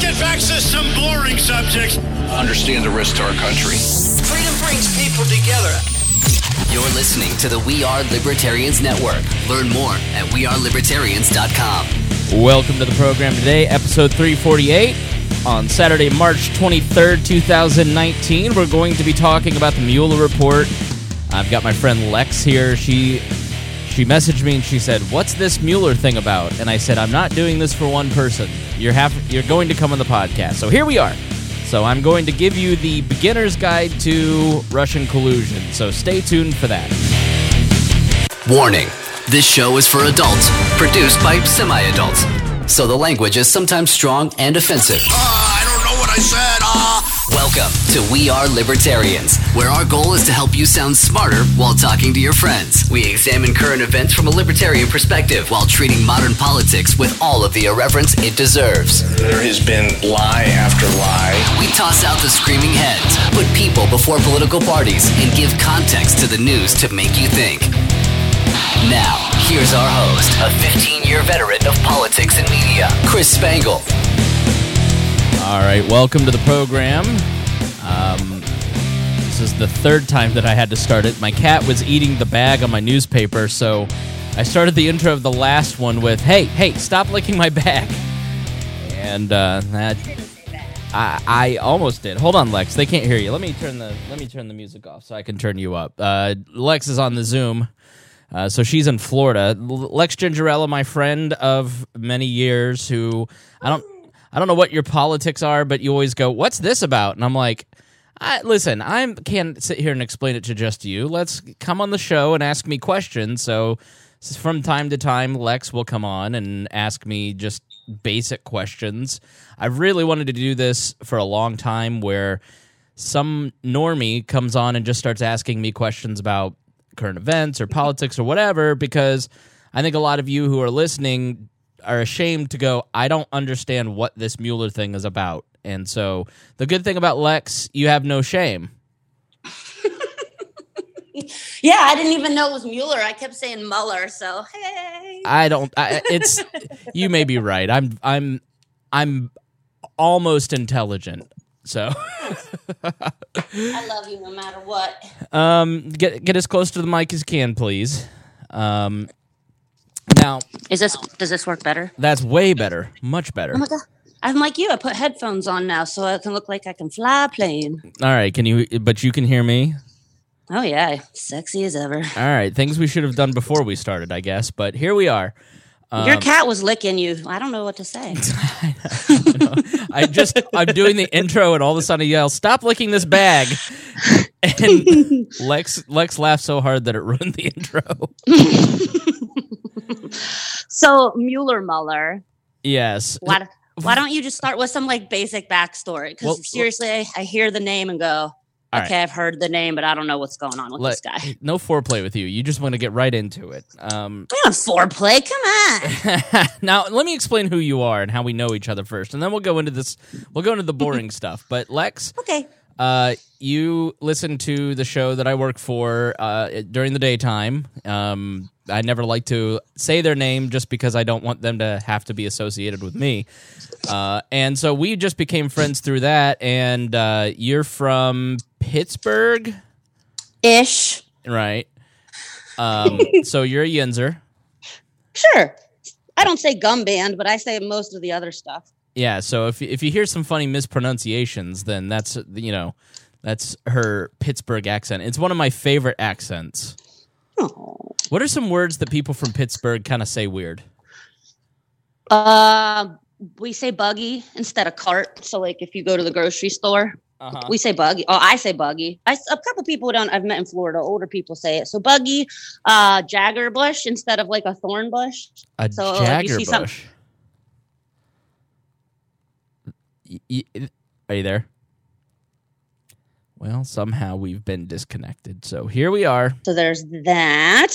get back to some boring subjects. Understand the risk to our country. Freedom brings people together. You're listening to the We Are Libertarians Network. Learn more at wearelibertarians.com. Welcome to the program today, episode 348. On Saturday, March 23rd, 2019, we're going to be talking about the Mueller report. I've got my friend Lex here. She messaged me and she said, "What's this Mueller thing about?" And I said, "I'm not doing this for one person. You're going to come on the podcast." So here we are. So I'm going to give you the beginner's guide to Russian collusion. So stay tuned for that. Warning. This show is for adults, produced by semi-adults. So the language is sometimes strong and offensive. I don't know what I said. Welcome to We Are Libertarians, where our goal is to help you sound smarter while talking to your friends. We examine current events from a libertarian perspective while treating modern politics with all of the irreverence it deserves. There has been lie after lie. We toss out the screaming heads, put people before political parties, and give context to the news to make you think. Now, here's our host, a 15-year veteran of politics and media, Chris Spangle. All right, welcome to the program. This is the third time that I had to start it. My cat was eating the bag on my newspaper, so I started the intro of the last one with, hey, stop licking my bag. And that I almost did. Hold on, Lex. They can't hear you. Let me turn the music off so I can turn you up. Lex is on the Zoom. So she's in Florida. Lex Gingerella, my friend of many years, who I don't know what your politics are, but you always go, "What's this about?" And I'm like, listen, I can't sit here and explain it to just you. Let's come on the show and ask me questions. So from time to time, Lex will come on and ask me just basic questions. I've really wanted to do this for a long time, where some normie comes on and just starts asking me questions about current events or politics or whatever, because I think a lot of you who are listening are ashamed to go, "I don't understand what this Mueller thing is about." And so the good thing about Lex, you have no shame. Yeah, I didn't even know it was Mueller. I kept saying Mueller, so hey. It's you may be right. I'm almost intelligent. So I love you no matter what. Get as close to the mic as you can, please. Now, Does this work better? That's way better, much better. Oh my god, I'm like you. I put headphones on now, so I can look like I can fly a plane. All right, but you can hear me? Oh yeah, sexy as ever. All right, things we should have done before we started, I guess. But here we are. Your cat was licking you. I don't know what to say. I'm doing the intro, and all of a sudden I yell, "Stop licking this bag!" And Lex laughed so hard that it ruined the intro. So Mueller. Yes. Why don't you just start with some basic backstory? Because seriously, I hear the name and go, "Okay, right. I've heard the name, but I don't know what's going on with this guy." No foreplay with you. You just want to get right into it. Foreplay? Come on. Now, let me explain who you are and how we know each other first, and then we'll go into this. We'll go into the boring stuff. But Lex, okay. You listen to the show that I work for during the daytime. I never like to say their name just because I don't want them to have to be associated with me. And so we just became friends through that. And you're from Pittsburgh? Ish. Right. So you're a Yinzer. Sure. I don't say gum band, but I say most of the other stuff. Yeah, so if you hear some funny mispronunciations, then that's her Pittsburgh accent. It's one of my favorite accents. Oh. What are some words that people from Pittsburgh kind of say weird? We say buggy instead of cart. So if you go to the grocery store, we say buggy. Oh, I say buggy. A couple people I've met in Florida, older people say it. So buggy, jagger bush instead of a thorn bush. Jagger bush. Are you there? Well, somehow we've been disconnected. So here we are. So there's that.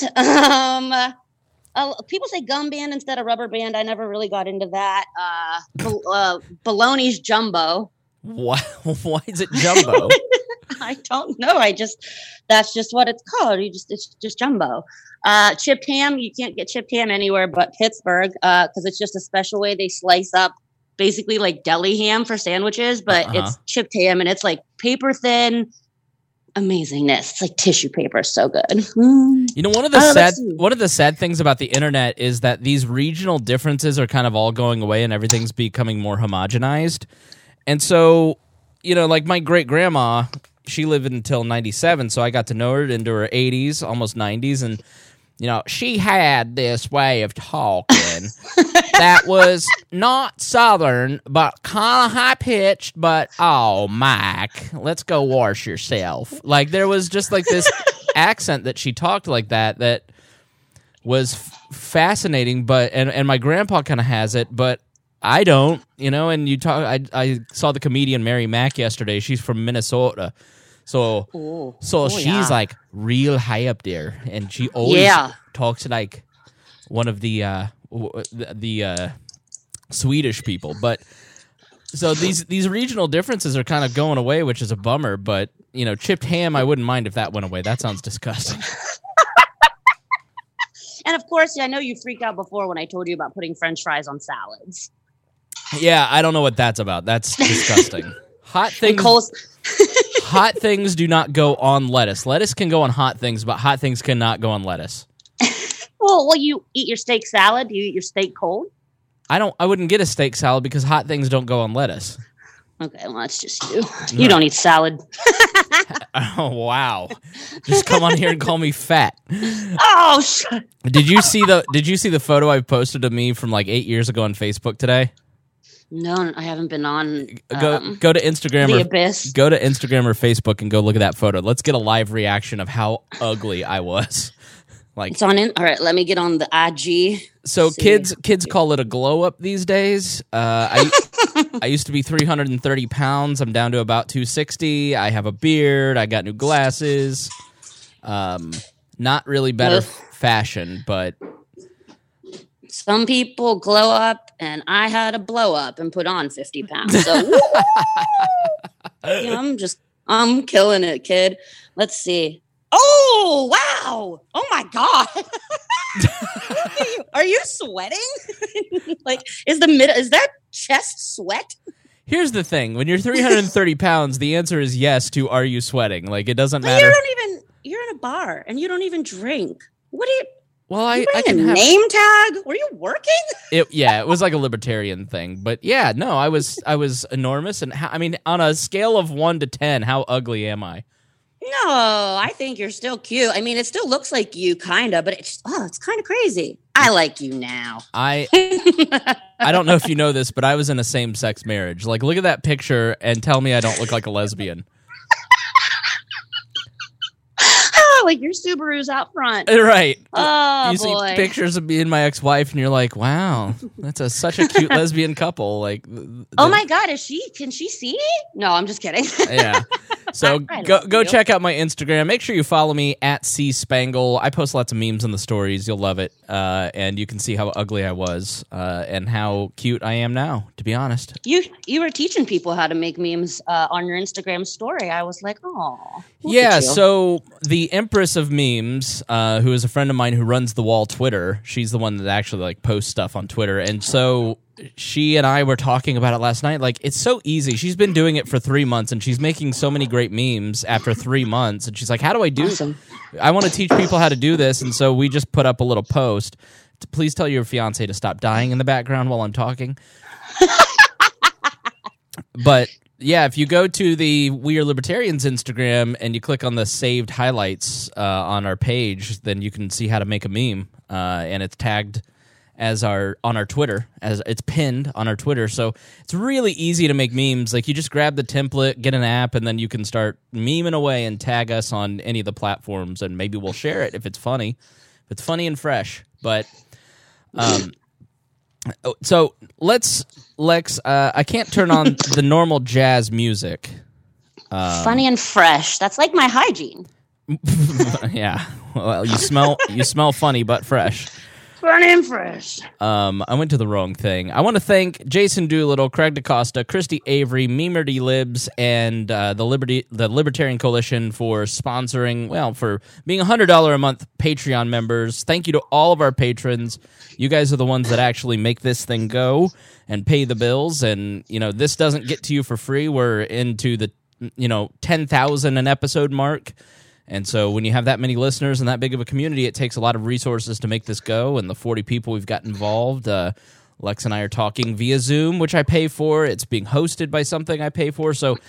People say gum band instead of rubber band. I never really got into that. Baloney's jumbo. Why is it jumbo? I don't know. That's just what it's called. It's just jumbo. Chipped ham. You can't get chipped ham anywhere but Pittsburgh because it's just a special way they slice up basically like deli ham for sandwiches, but it's chipped ham and it's like paper thin. Amazingness. It's like tissue paper. So good. You know, one of the sad things about the internet is that these regional differences are kind of all going away and everything's becoming more homogenized. And so, you know, like my great grandma, she lived until 97, so I got to know her into her 80s, almost 90s, and you know, she had this way of talking that was not Southern, but kind of high-pitched, but, oh, Mike, let's go wash yourself. Like, there was just, like, this accent that she talked like that was fascinating, but, and my grandpa kind of has it, but I don't, you know, and you talk, I saw the comedian Mary Mack yesterday. She's from Minnesota. So she's like real high up there, and she always talks like one of the Swedish people. But so these regional differences are kind of going away, which is a bummer. But you know, chipped ham, I wouldn't mind if that went away. That sounds disgusting. And of course, I know you freaked out before when I told you about putting French fries on salads. Yeah, I don't know what that's about. That's disgusting. Hot things. Hot things do not go on lettuce. Lettuce can go on hot things, but hot things cannot go on lettuce. Well, you eat your steak salad. Do you eat your steak cold? I wouldn't get a steak salad because hot things don't go on lettuce. Okay, well, that's just you. No. You don't eat salad. Oh, wow. Just come on here and call me fat. Oh, shut. Did you see the photo I posted of me from like 8 years ago on Facebook today? No, I haven't been on. Go to Instagram. The Abyss. Go to Instagram or Facebook and go look at that photo. Let's get a live reaction of how ugly I was. Like it's on in. All right, let me get on the IG. So kids call it a glow up these days. I used to be 330 pounds. I'm down to about 260. I have a beard. I got new glasses. Not really better fashion, but. Some people glow up, and I had a blow up and put on 50 pounds. So, I'm killing it, kid. Let's see. Oh, wow. Oh, my God. Are you sweating? Like, is that chest sweat? Here's the thing. When you're 330 pounds, the answer is yes to are you sweating? Like, it doesn't matter. You're in a bar, and you don't even drink. What do you... Well, I can have name tag. Were you working? It was like a libertarian thing, but yeah, no, I was enormous, and I mean, on a scale of 1 to 10, how ugly am I? No, I think you're still cute. I mean, it still looks like you, kinda, but it's kind of crazy. I like you now. I don't know if you know this, but I was in a same-sex marriage. Like, look at that picture and tell me I don't look like a lesbian. Like your Subaru's out front. Right. Oh, you boy. see pictures of me and my ex-wife, and you're like, wow, that's such a cute lesbian couple. Like, oh my God, can she see? No, I'm just kidding. Yeah. So go check out my Instagram. Make sure you follow me at CSpangle. I post lots of memes in the stories. You'll love it. And you can see how ugly I was and how cute I am now, to be honest. You were teaching people how to make memes on your Instagram story. I was like, oh. Yeah, so the Empress of Memes, who is a friend of mine who runs The Wall Twitter, she's the one that actually like posts stuff on Twitter. And so she and I were talking about it last night. Like, it's so easy. She's been doing it for 3 months, and she's making so many great memes after 3 months. And she's like, how do I do it? I want to teach people how to do this. And so we just put up a little post. Please tell your fiance to stop dying in the background while I'm talking. But yeah, if you go to the We Are Libertarians Instagram and you click on the saved highlights on our page, then you can see how to make a meme. And it's tagged on our Twitter, as it's pinned on our Twitter. So it's really easy to make memes. Like, you just grab the template, get an app, and then you can start memeing away and tag us on any of the platforms, and maybe we'll share it if it's funny. If it's funny and fresh. But so Lex, I can't turn on the normal jazz music. Funny and fresh. That's like my hygiene. Yeah. Well, you smell funny but fresh. Burning fresh. I went to the wrong thing. I want to thank Jason Doolittle, Craig DaCosta, Christy Avery, Memerdy Libs, and the Libertarian Coalition for sponsoring, for being $100 a month Patreon members. Thank you to all of our patrons. You guys are the ones that actually make this thing go and pay the bills. And, this doesn't get to you for free. We're into the, 10,000 an episode mark. And so when you have that many listeners and that big of a community, it takes a lot of resources to make this go. And the 40 people we've got involved, Lex and I are talking via Zoom, which I pay for. It's being hosted by something I pay for. So,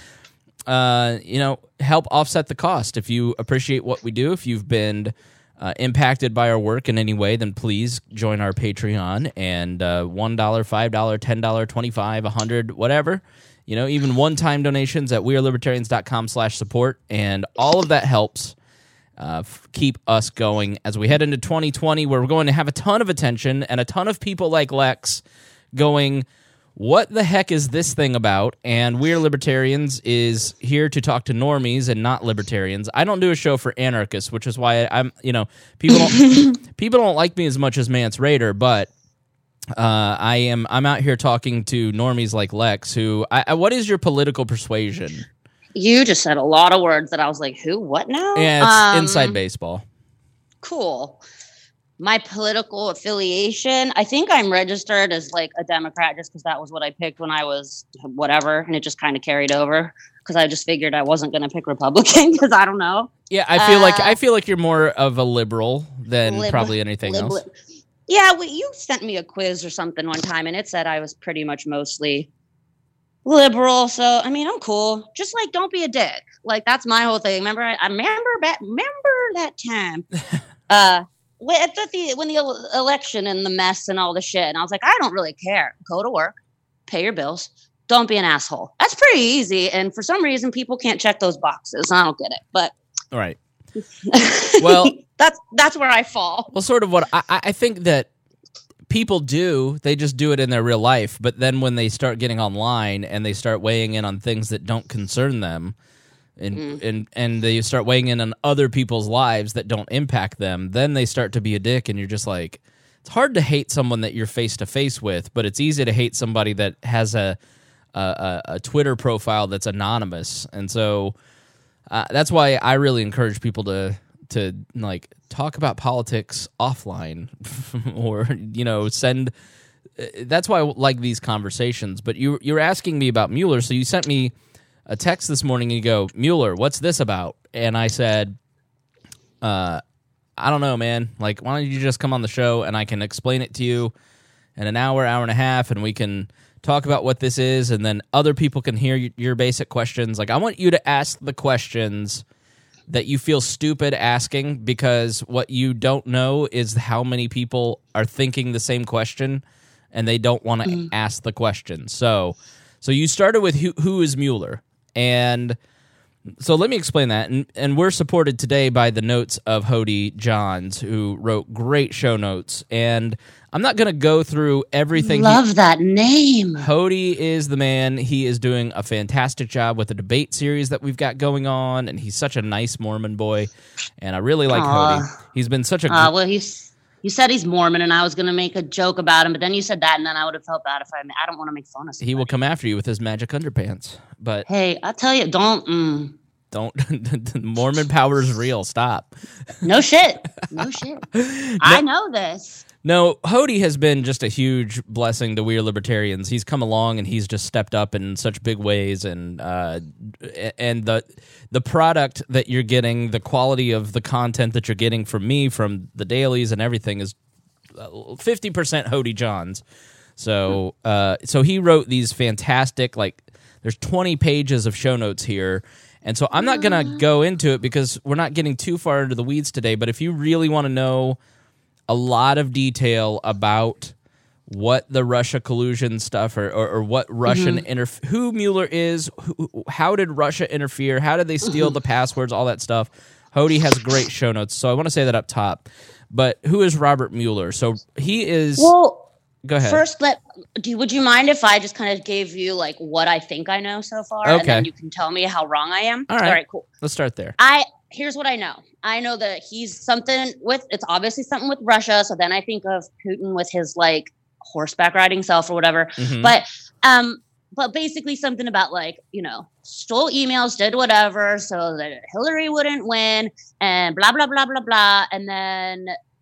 help offset the cost. If you appreciate what we do, if you've been impacted by our work in any way, then please join our Patreon. And $1, $5, $10, $25, $100, whatever. Even one-time donations at wearelibertarians.com/support, and all of that helps keep us going as we head into 2020, where we're going to have a ton of attention and a ton of people like Lex going, what the heck is this thing about? And We Are Libertarians is here to talk to normies and not libertarians. I don't do a show for anarchists, which is why I'm, people don't like me as much as Mance Raider, but I'm out here talking to normies like Lex, who, what is your political persuasion? You just said a lot of words that I was like, who, what now? Yeah, it's inside baseball. Cool. My political affiliation, I think I'm registered as like a Democrat just because that was what I picked when I was whatever, and it just kind of carried over because I just figured I wasn't going to pick Republican because I don't know. Yeah, I feel like you're more of a liberal than probably anything else. Yeah, you sent me a quiz or something one time, and it said I was pretty much mostly liberal. So, I'm cool. Just, don't be a dick. That's my whole thing. Remember, I remember that time when the election and the mess and all the shit, and I was like, I don't really care. Go to work, pay your bills, don't be an asshole. That's pretty easy, and for some reason, people can't check those boxes. I don't get it, but... All right. Well... That's where I fall. Well, sort of what I think that people do, they just do it in their real life, but then when they start getting online and they start weighing in on things that don't concern them, and they start weighing in on other people's lives that don't impact them, then they start to be a dick, and you're just like, it's hard to hate someone that you're face-to-face with, but it's easy to hate somebody that has a Twitter profile that's anonymous, and so that's why I really encourage people to talk about politics offline or, send. That's why I like these conversations. But you're asking me about Mueller, so you sent me a text this morning and you go, Mueller, what's this about? And I said, I don't know, man. Why don't you just come on the show and I can explain it to you in an hour and a half, and we can talk about what this is, and then other people can hear your basic questions. I want you to ask the questions that you feel stupid asking, because what you don't know is how many people are thinking the same question and they don't want to ask the question. So you started with who is Mueller, and so let me explain that. And we're supported today by the notes of Hody Johns, who wrote great show notes. And I'm not going to go through everything. Love that name. Hody is the man. He is doing a fantastic job with the debate series that we've got going on, and he's such a nice Mormon boy, and I really like Hody. He's been such a... You said he's Mormon, and I was going to make a joke about him, but then you said that, and then I would have felt bad if I don't want to make fun of somebody. He will come after you with his magic underpants, but... Hey, I'll tell you, don't... Mormon power is real. Stop. No shit. I know this. No, Hody has been just a huge blessing to We Are Libertarians. He's come along and he's just stepped up in such big ways, and the product that you're getting, the quality of the content that you're getting from me, from the dailies and everything, is 50% Hody Johns. So he wrote these fantastic, there's 20 pages of show notes here. And so I'm not going to go into it because we're not getting too far into the weeds today, but if you really want to know a lot of detail about what the Russia collusion stuff or what Russian who Mueller is, how did Russia interfere, how did they steal the passwords, all that stuff, Hody has great show notes. So I want to say that up top. But who is Robert Mueller? So he is... Well, go ahead. First, would you mind if I just kind of gave you what I think I know so far? Okay. And then you can tell me how wrong I am? All right, cool. Let's start there. here's what I know. I know that he's it's obviously something with Russia. So then I think of Putin with his like horseback riding self or whatever. Mm-hmm. But basically something about like, stole emails, did whatever so that Hillary wouldn't win and blah, blah, blah, blah, blah. And then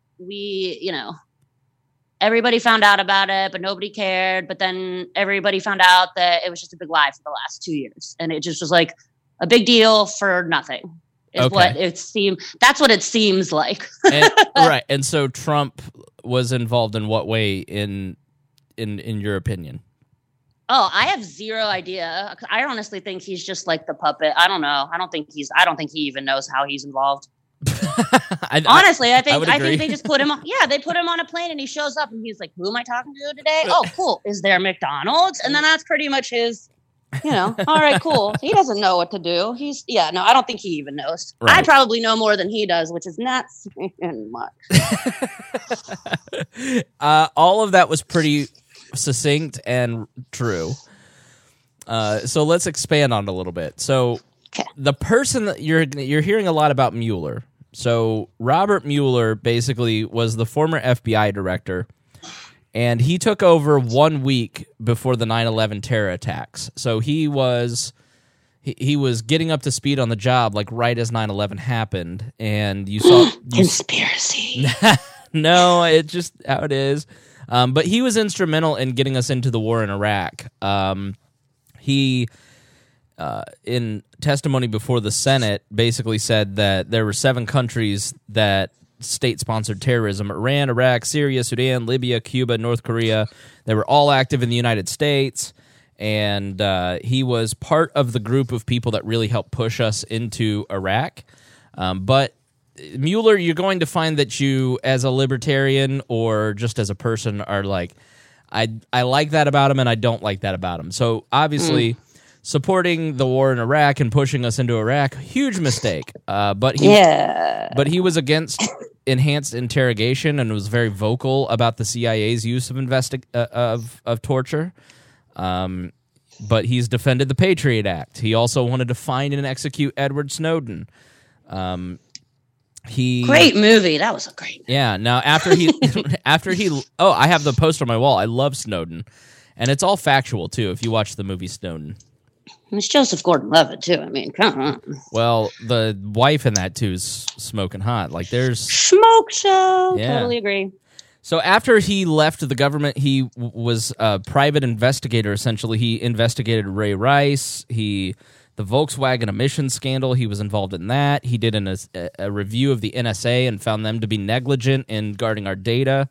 everybody found out about it, but nobody cared. But then everybody found out that it was just a big lie for the last 2 years. And it just was like a big deal for nothing. What it seemed. That's what it seems like. Right. And so Trump was involved in what way in your opinion? Oh, I have zero idea. I honestly think he's just like the puppet. I don't know. I don't think he even knows how he's involved. Honestly, I think they just put him on. Yeah, they put him on a plane and he shows up and he's like, "Who am I talking to today? Oh, cool. Is there McDonald's?" And then that's pretty much his. All right, cool. He doesn't know what to do. I don't think he even knows. Right. I probably know more than he does, which is not much. All of that was pretty succinct and true. So let's expand on it a little bit. So the person that you're hearing a lot about Mueller. So Robert Mueller basically was the former FBI director. And he took over 1 week before the 9/11 terror attacks. So he was getting up to speed on the job, like right as 9/11 happened. And you saw conspiracy. No, it's just how it is. But he was instrumental in getting us into the war in Iraq. He, in testimony before the Senate, basically said that there were 7 countries that state-sponsored terrorism: Iran, Iraq, Syria, Sudan, Libya, Cuba, North Korea. They were all active in the United States, and he was part of the group of people that really helped push us into Iraq. But Mueller, you're going to find that you, as a libertarian or just as a person, are like, I like that about him and I don't like that about him. So obviously supporting the war in Iraq and pushing us into Iraq, huge mistake. But he was against enhanced interrogation and was very vocal about the CIA's use of torture. But he's defended the Patriot Act. He also wanted to find and execute Edward Snowden. Great movie. That was a great movie. Yeah. Now after he I have the poster on my wall. I love Snowden, and it's all factual too. If you watch the movie Snowden. It's Joseph Gordon-Levitt, too. I mean, come on. Well, the wife in that, too, is smoking hot. Like, there's... Smoke show. Yeah. Totally agree. So after he left the government, he was a private investigator, essentially. He investigated Ray Rice. The Volkswagen emissions scandal, he was involved in that. He did a review of the NSA and found them to be negligent in guarding our data.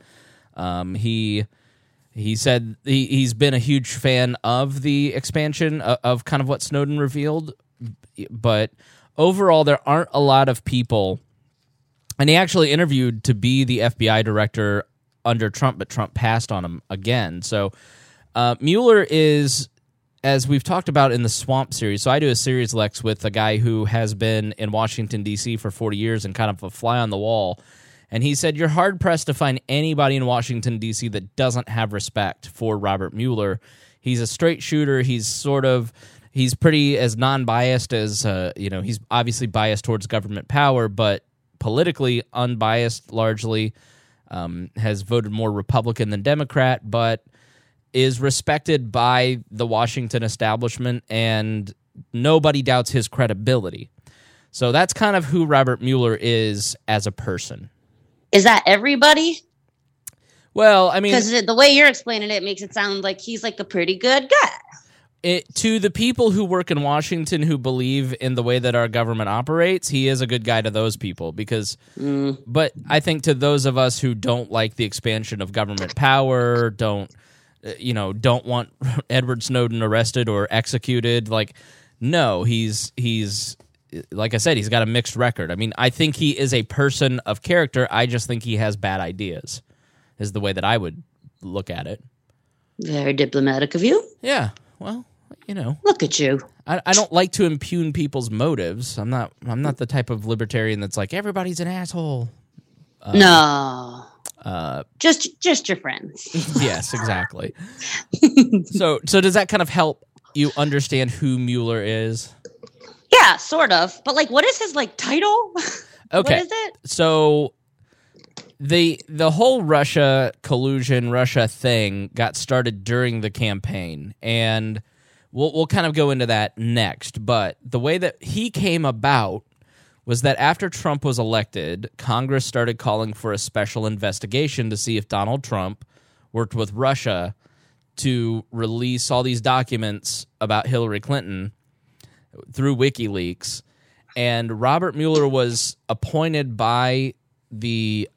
He said he's been a huge fan of the expansion of kind of what Snowden revealed, but overall there aren't a lot of people, and he actually interviewed to be the FBI director under Trump, but Trump passed on him again. So Mueller is, as we've talked about in the Swamp series, so I do a series, Lex, with a guy who has been in Washington, D.C. for 40 years and kind of a fly on the wall. And he said, you're hard-pressed to find anybody in Washington, D.C. that doesn't have respect for Robert Mueller. He's a straight shooter. He's pretty as non-biased as, he's obviously biased towards government power, but politically unbiased largely, has voted more Republican than Democrat, but is respected by the Washington establishment, and nobody doubts his credibility. So that's kind of who Robert Mueller is as a person. Is that everybody? Well, I mean... Because the way you're explaining it makes it sound like he's like a pretty good guy. To the people who work in Washington who believe in the way that our government operates, he is a good guy to those people. Because, But I think to those of us who don't like the expansion of government power, don't want Edward Snowden arrested or executed, no, he's like I said, he's got a mixed record. I mean, I think he is a person of character. I just think he has bad ideas, is the way that I would look at it. Very diplomatic of you. Yeah, well, Look at you. I don't like to impugn people's motives. I'm not the type of libertarian that's like, everybody's an asshole. No. Just your friends. Yes, exactly. So does that kind of help you understand who Mueller is? Yeah, Yeah, sort of. But like, what is his like title? Okay. What is it? So the whole Russia collusion, Russia thing got started during the campaign, and we'll kind of go into that next. But the way that he came about was that after Trump was elected, Congress started calling for a special investigation to see if Donald Trump worked with Russia to release all these documents about Hillary Clinton through WikiLeaks. And Robert Mueller was appointed by the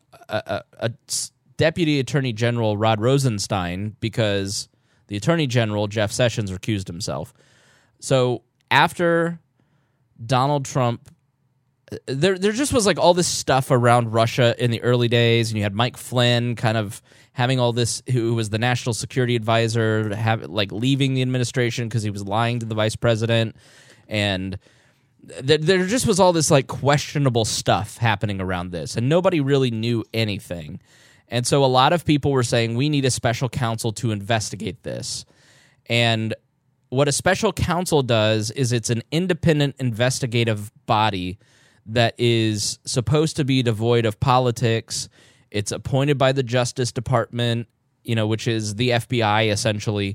Deputy Attorney General Rod Rosenstein because the Attorney General, Jeff Sessions, recused himself. So after Donald Trump, there just was like all this stuff around Russia in the early days, and you had Mike Flynn kind of having all this, who was the national security advisor, leaving the administration because he was lying to the vice president, and there just was all this like questionable stuff happening around this, and nobody really knew anything. And so a lot of people were saying, we need a special counsel to investigate this. And what a special counsel does is it's an independent investigative body that is supposed to be devoid of politics. It's appointed by the Justice Department, which is the FBI essentially.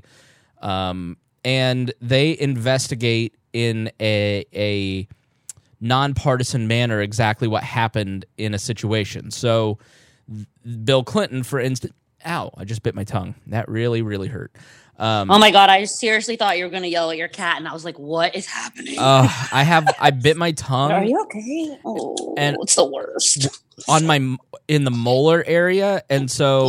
And they investigate in a nonpartisan manner exactly what happened in a situation. So Bill Clinton, for instance, ow, I just bit my tongue. That really, really hurt. Oh my God, I seriously thought you were going to yell at your cat, and I was like, what is happening? I bit my tongue. Are you okay? Oh, and it's the worst. In the molar area, and so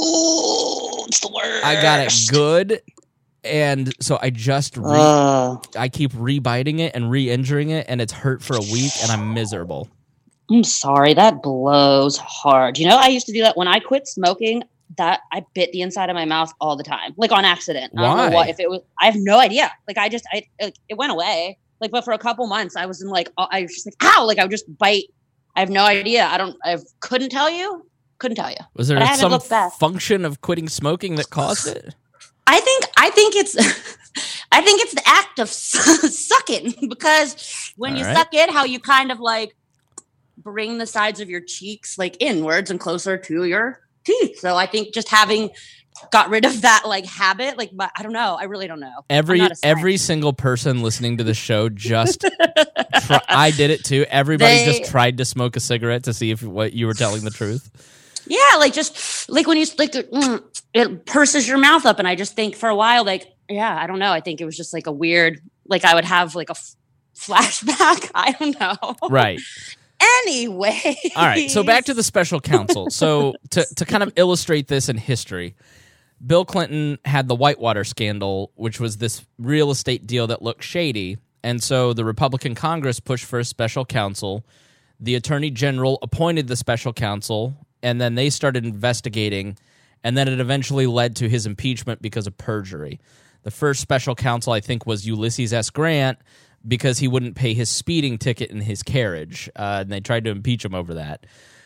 it's the worst. I got it good. And so I just I keep rebiting it and re-injuring it, and it's hurt for a week, and I'm miserable. I'm sorry, that blows hard. I used to do that when I quit smoking. That I bit the inside of my mouth all the time, like on accident. Why? I don't know what, if it was. I have no idea. Like it went away. Like, but for a couple months, I was in like, I was just like, ow! Like I would just bite. I have no idea. I couldn't tell you. Was there some function of quitting smoking that caused it? I think it's the act of sucking, because when you suck it, how you kind of like bring the sides of your cheeks like inwards and closer to your teeth. So I think just having got rid of that like habit, like, but I don't know. I really don't know. Every single person listening to the show just I did it too. Everybody just tried to smoke a cigarette to see if what you were telling the truth. Yeah, like just like when you like it purses your mouth up, and I just think for a while, like, yeah, I don't know. I think it was just like a weird, like I would have like a flashback. I don't know. Right. Anyway. All right. So back to the special counsel. So to kind of illustrate this in history, Bill Clinton had the Whitewater scandal, which was this real estate deal that looked shady. And so the Republican Congress pushed for a special counsel. The Attorney General appointed the special counsel, and then they started investigating, and then it eventually led to his impeachment because of perjury. The first special counsel, I think, was Ulysses S. Grant, because he wouldn't pay his speeding ticket in his carriage, and they tried to impeach him over that.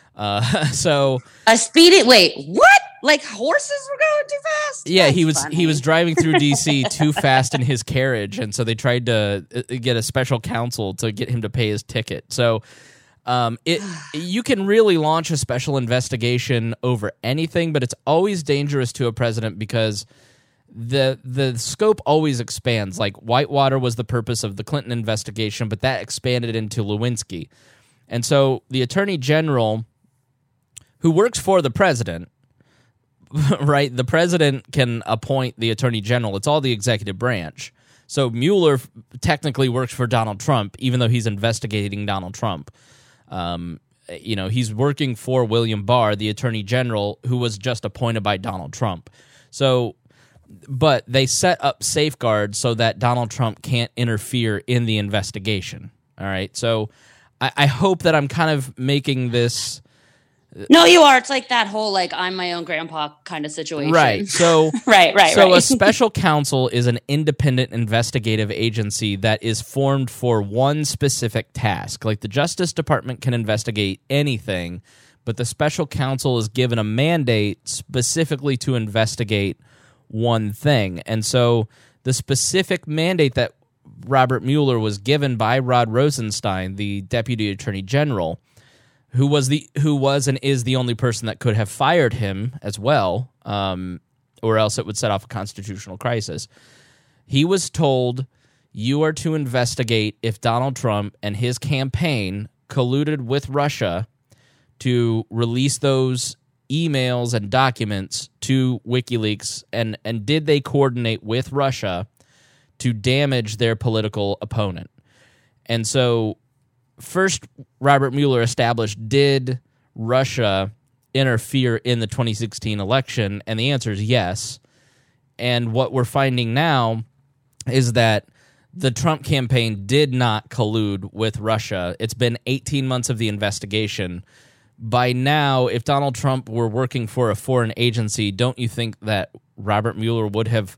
So a speeding, wait, what? Like horses were going too fast? Yeah, he was driving through D.C. too fast in his carriage, and so they tried to get a special counsel to get him to pay his ticket. So you can really launch a special investigation over anything, but it's always dangerous to a president because the scope always expands. Like Whitewater was the purpose of the Clinton investigation, but that expanded into Lewinsky. And so the Attorney General, who works for the president, right? The president can appoint the Attorney General. It's all the executive branch. So Mueller technically works for Donald Trump, even though he's investigating Donald Trump. He's working for William Barr, the Attorney General, who was just appointed by Donald Trump. So, but they set up safeguards so that Donald Trump can't interfere in the investigation. All right. So I hope that I'm kind of making this. No, you are. It's like that whole, like, I'm my own grandpa kind of situation. Right. So, right. So a special counsel is an independent investigative agency that is formed for one specific task. Like the Justice Department can investigate anything, but the special counsel is given a mandate specifically to investigate one thing. And so the specific mandate that Robert Mueller was given by Rod Rosenstein, the Deputy Attorney General, who was and is the only person that could have fired him as well, or else it would set off a constitutional crisis. He was told, you are to investigate if Donald Trump and his campaign colluded with Russia to release those emails and documents to WikiLeaks, and did they coordinate with Russia to damage their political opponent? And so first, Robert Mueller established, did Russia interfere in the 2016 election? And the answer is yes. And what we're finding now is that the Trump campaign did not collude with Russia. It's been 18 months of the investigation. By now, if Donald Trump were working for a foreign agency, don't you think that Robert Mueller would have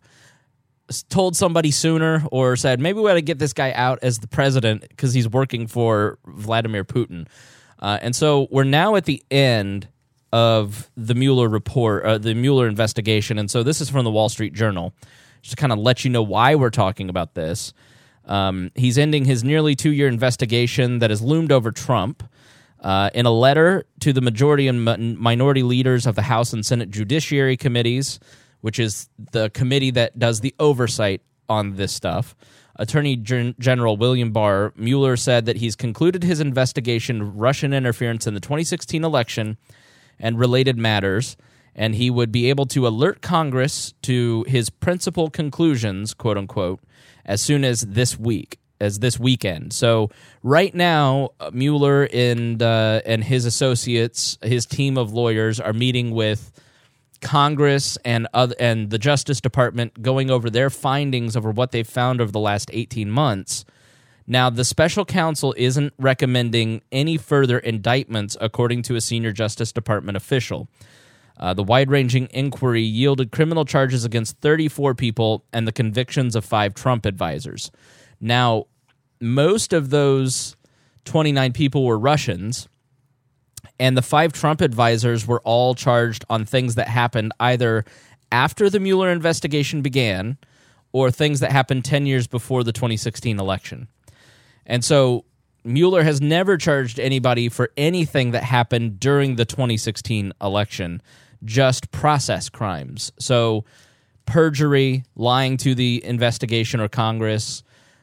told somebody sooner, or said, maybe we ought to get this guy out as the president because he's working for Vladimir Putin? And so we're now at the end of the Mueller report, the Mueller investigation. And so this is from the Wall Street Journal, just to kind of let you know why we're talking about this. He's ending his nearly 2-year investigation that has loomed over Trump. In a letter to the majority and minority leaders of the House and Senate Judiciary Committees, which is the committee that does the oversight on this stuff, Attorney General William Barr, Mueller said that he's concluded his investigation of Russian interference in the 2016 election and related matters, and he would be able to alert Congress to his principal conclusions, quote unquote, as soon as this weekend. So right now, Mueller and his associates, his team of lawyers, are meeting with Congress and the Justice Department, going over their findings over what they've found over the last 18 months. Now, the special counsel isn't recommending any further indictments, according to a senior Justice Department official. The wide-ranging inquiry yielded criminal charges against 34 people and the convictions of 5 Trump advisors. Now, most of those 29 people were Russians, and the 5 Trump advisors were all charged on things that happened either after the Mueller investigation began or things that happened 10 years before the 2016 election. And so Mueller has never charged anybody for anything that happened during the 2016 election, just process crimes. So perjury, lying to the investigation or Congress,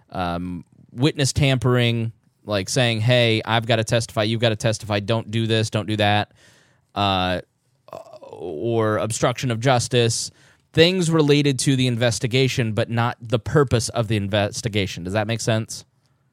witness tampering, like saying, hey, I've got to testify, you've got to testify, don't do this, don't do that, or obstruction of justice, things related to the investigation, but not the purpose of the investigation. Does that make sense?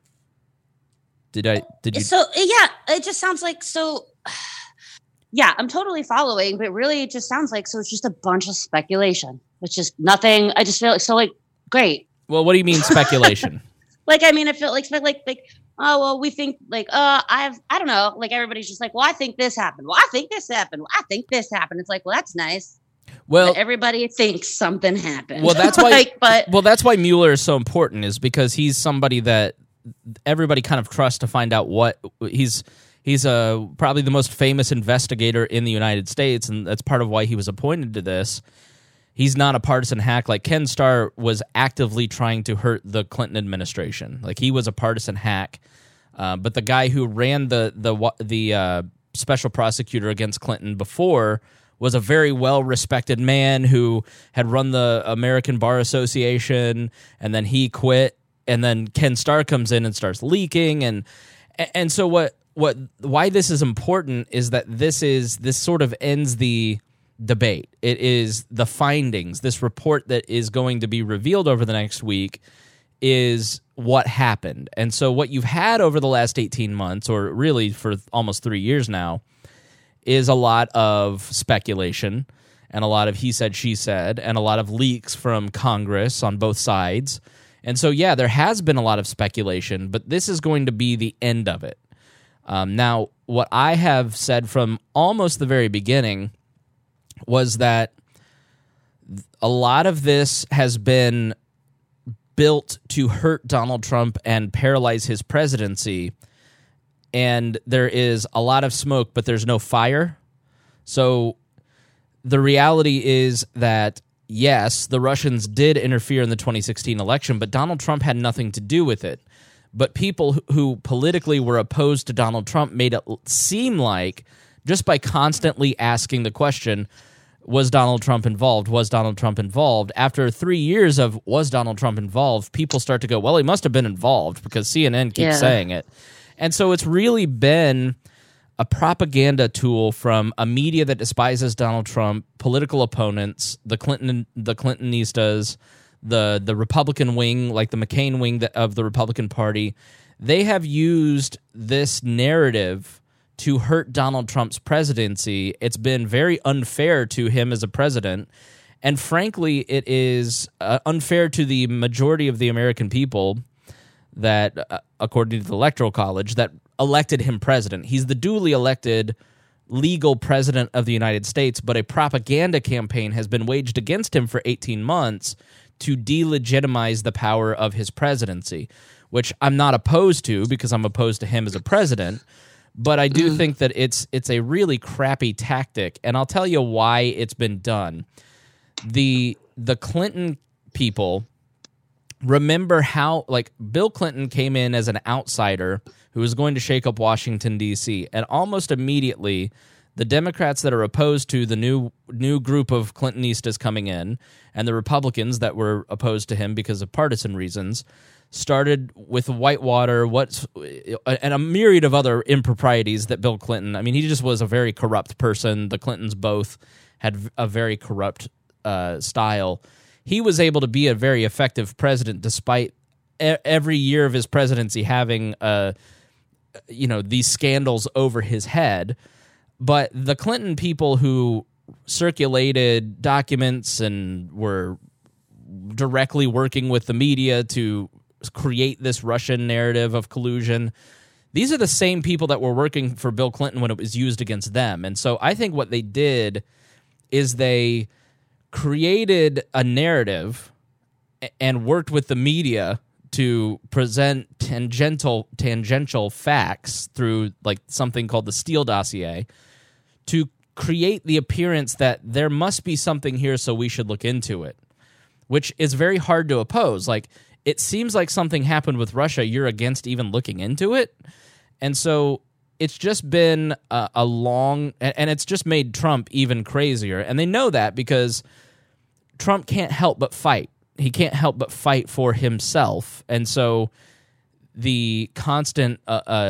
Did you? So, yeah, it just sounds like, so, yeah, I'm totally following, but really it just sounds like, so it's just a bunch of speculation. It's just nothing. I just feel like, so like, great. Well, what do you mean speculation? Like, I mean, I feel like, oh, well, we think like, I don't know. Like everybody's just like, well, I think this happened. Well, I think this happened. Well, I think this happened. It's like, well, that's nice. Well, but everybody thinks something happened. Well, that's why, that's why Mueller is so important, is because he's somebody that everybody kind of trusts to find out what he's probably the most famous investigator in the United States, and that's part of why he was appointed to this. He's not a partisan hack. Like Ken Starr was actively trying to hurt the Clinton administration. Like he was a partisan hack, but the guy who ran the special prosecutor against Clinton before was a very well-respected man who had run the American Bar Association, and then he quit. And then Ken Starr comes in and starts leaking, and so why this is important is that this sort of ends the debate. It is the findings. This report that is going to be revealed over the next week is what happened. And so what you've had over the last 18 months, or really for almost 3 years now, is a lot of speculation and a lot of he said, she said, and a lot of leaks from Congress on both sides. And so, yeah, there has been a lot of speculation, but this is going to be the end of it. Now, what I have said from almost the very beginning was that a lot of this has been built to hurt Donald Trump and paralyze his presidency, and there is a lot of smoke, but there's no fire. So the reality is that yes, the Russians did interfere in the 2016 election, but Donald Trump had nothing to do with it. But people who politically were opposed to Donald Trump made it seem like, just by constantly asking the question, was Donald Trump involved? Was Donald Trump involved? After 3 years of was Donald Trump involved, people start to go, well, he must have been involved because CNN keeps saying it. And so it's really been a propaganda tool from a media that despises Donald Trump, political opponents, the Clintonistas, the Republican wing, like the McCain wing of the Republican Party. They have used this narrative to hurt Donald Trump's presidency. It's been very unfair to him as a president. And frankly, it is unfair to the majority of the American people that, according to the Electoral College, that elected him president. He's the duly elected legal president of the United States, but a propaganda campaign has been waged against him for 18 months to delegitimize the power of his presidency, which I'm not opposed to because I'm opposed to him as a president. But I do think that it's a really crappy tactic, and I'll tell you why it's been done. The Clinton people remember how, like, Bill Clinton came in as an outsider who was going to shake up Washington, D.C., and almost immediately the Democrats that are opposed to the new group of Clintonistas coming in and the Republicans that were opposed to him because of partisan reasons started with Whitewater, and a myriad of other improprieties that Bill Clinton, I mean, he just was a very corrupt person. The Clintons both had a very corrupt style. He was able to be a very effective president despite every year of his presidency having these scandals over his head. But the Clinton people who circulated documents and were directly working with the media to create this Russian narrative of collusion, these are the same people that were working for Bill Clinton when it was used against them. And so I think what they did is they created a narrative and worked with the media to present tangential facts through like something called the Steele dossier to create the appearance that there must be something here, so we should look into it, which is very hard to oppose. Like, it seems like something happened with Russia, you're against even looking into it. And so it's just been a long, and it's just made Trump even crazier. And they know that because Trump can't help but fight. He can't help but fight for himself. And so the constant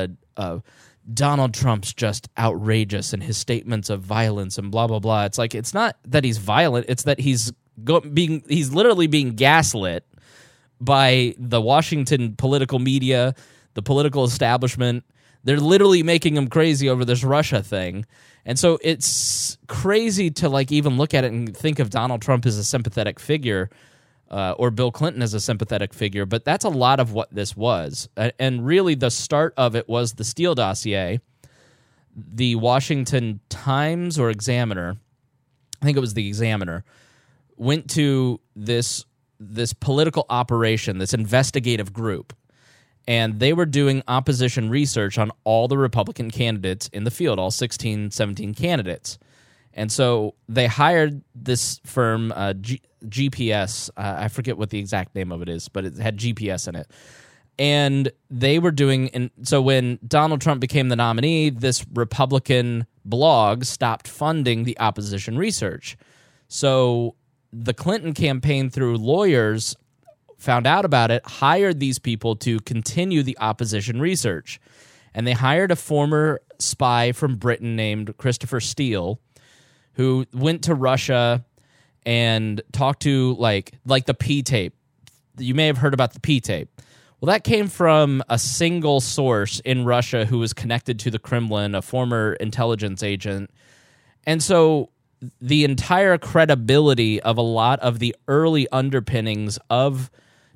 Donald Trump's just outrageous and his statements of violence and blah, blah, blah. It's like, it's not that he's violent. It's that he's literally being gaslit by the Washington political media, the political establishment. They're literally making him crazy over this Russia thing. And so it's crazy to like even look at it and think of Donald Trump as a sympathetic figure or Bill Clinton as a sympathetic figure, but that's a lot of what this was. And really the start of it was the Steele dossier. The Washington Times or Examiner, I think it was the Examiner, went to this political operation, this investigative group, and they were doing opposition research on all the Republican candidates in the field, all 16, 17 candidates. And so they hired this firm, GPS. I forget what the exact name of it is, but it had GPS in it. And they were doing, and so when Donald Trump became the nominee, this Republican blog stopped funding the opposition research. So the Clinton campaign, through lawyers, found out about it, hired these people to continue the opposition research. And they hired a former spy from Britain named Christopher Steele, who went to Russia and talked to like the P-tape. You may have heard about the P-tape. Well, that came from a single source in Russia who was connected to the Kremlin, a former intelligence agent. And so the entire credibility of a lot of the early underpinnings of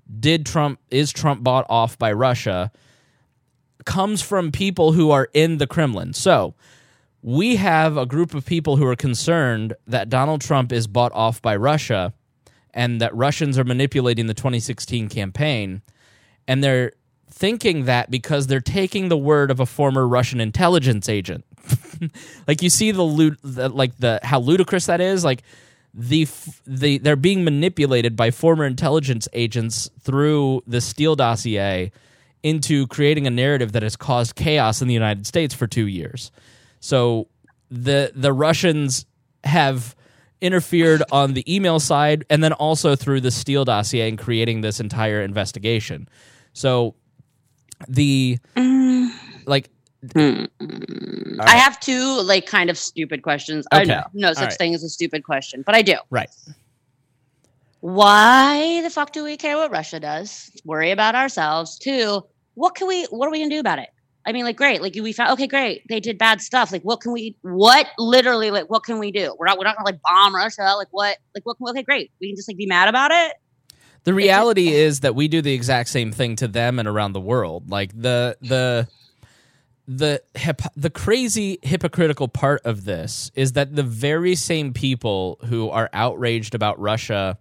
is Trump bought off by Russia comes from people who are in the Kremlin. So we have a group of people who are concerned that Donald Trump is bought off by Russia and that Russians are manipulating the 2016 campaign. And they're thinking that because they're taking the word of a former Russian intelligence agent. Like, you see how ludicrous that is? Like, they're being manipulated by former intelligence agents through the Steele dossier into creating a narrative that has caused chaos in the United States for 2 years. So the Russians have interfered on the email side and then also through the Steele dossier in creating this entire investigation. So I have two like kind of stupid questions. Okay. I know no such thing as a stupid question, but I do. Right. Why the fuck do we care what Russia does? Worry about ourselves. Two, what are we gonna do about it? I mean, like, great. Like, we found, okay, great. They did bad stuff. Like, what can we do? What can we do? We're not gonna like bomb Russia. Okay, great. We can just like be mad about it. The reality is that we do the exact same thing to them and around the world. Like the crazy hypocritical part of this is that the very same people who are outraged about Russia,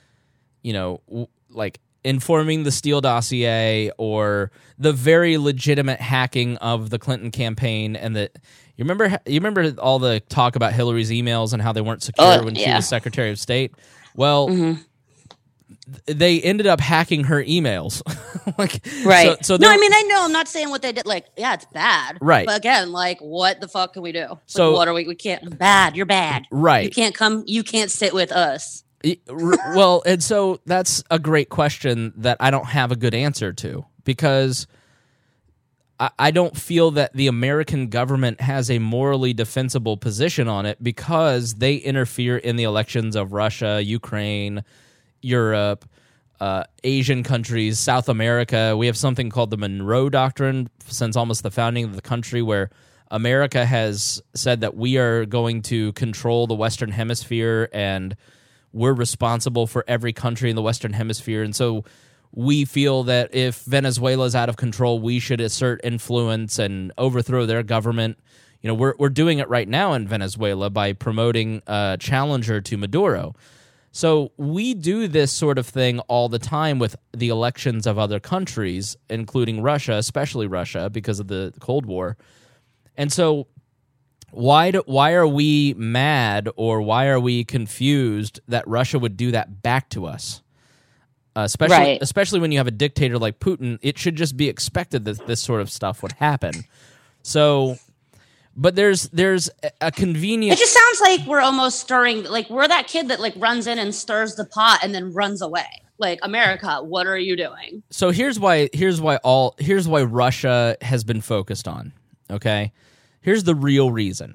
like informing the Steele dossier or the very legitimate hacking of the Clinton campaign, and that you remember all the talk about Hillary's emails and how they weren't secure when she was Secretary of State. Well, they ended up hacking her emails. Right. So no, I mean, I know. I'm not saying what they did. Like, yeah, it's bad. Right. But again, like, what the fuck can we do? So like, what are we can't. Bad. You're bad. Right. You can't sit with us. Well, and so that's a great question that I don't have a good answer to, because I don't feel that the American government has a morally defensible position on it, because they interfere in the elections of Russia, Ukraine, Europe, Asian countries, South America. We have something called the Monroe Doctrine since almost the founding of the country, where America has said that we are going to control the Western Hemisphere and we're responsible for every country in the Western Hemisphere. And so we feel that if Venezuela is out of control, we should assert influence and overthrow their government. We're doing it right now in Venezuela by promoting a challenger to Maduro. So we do this sort of thing all the time with the elections of other countries, including Russia, especially Russia, because of the Cold War. And so why are we mad, or why are we confused that Russia would do that back to us? Especially when you have a dictator like Putin, it should just be expected that this sort of stuff would happen. So, but there's a convenient. It just sounds like we're almost stirring, like we're that kid that like runs in and stirs the pot and then runs away. Like, America, what are you doing? So here's why Russia has been focused on. Okay, here's the real reason.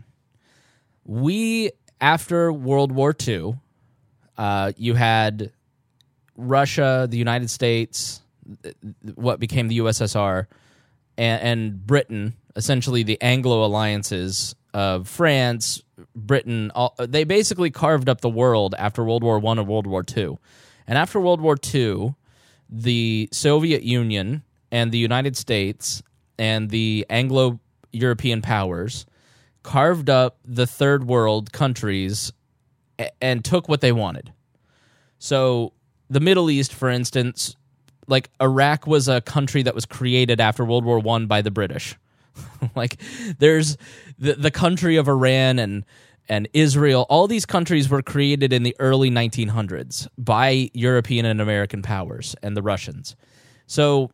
After World War II, you had Russia, the United States, what became the USSR, and Britain, essentially the Anglo alliances of France, Britain. They basically carved up the world after World War I and World War II. And after World War II, the Soviet Union and the United States and the Anglo-European powers carved up the third world countries and took what they wanted. So the Middle East, for instance, like Iraq was a country that was created after World War I by the British. Like, there's the country of Iran and Israel. All these countries were created in the early 1900s by European and American powers and the Russians. So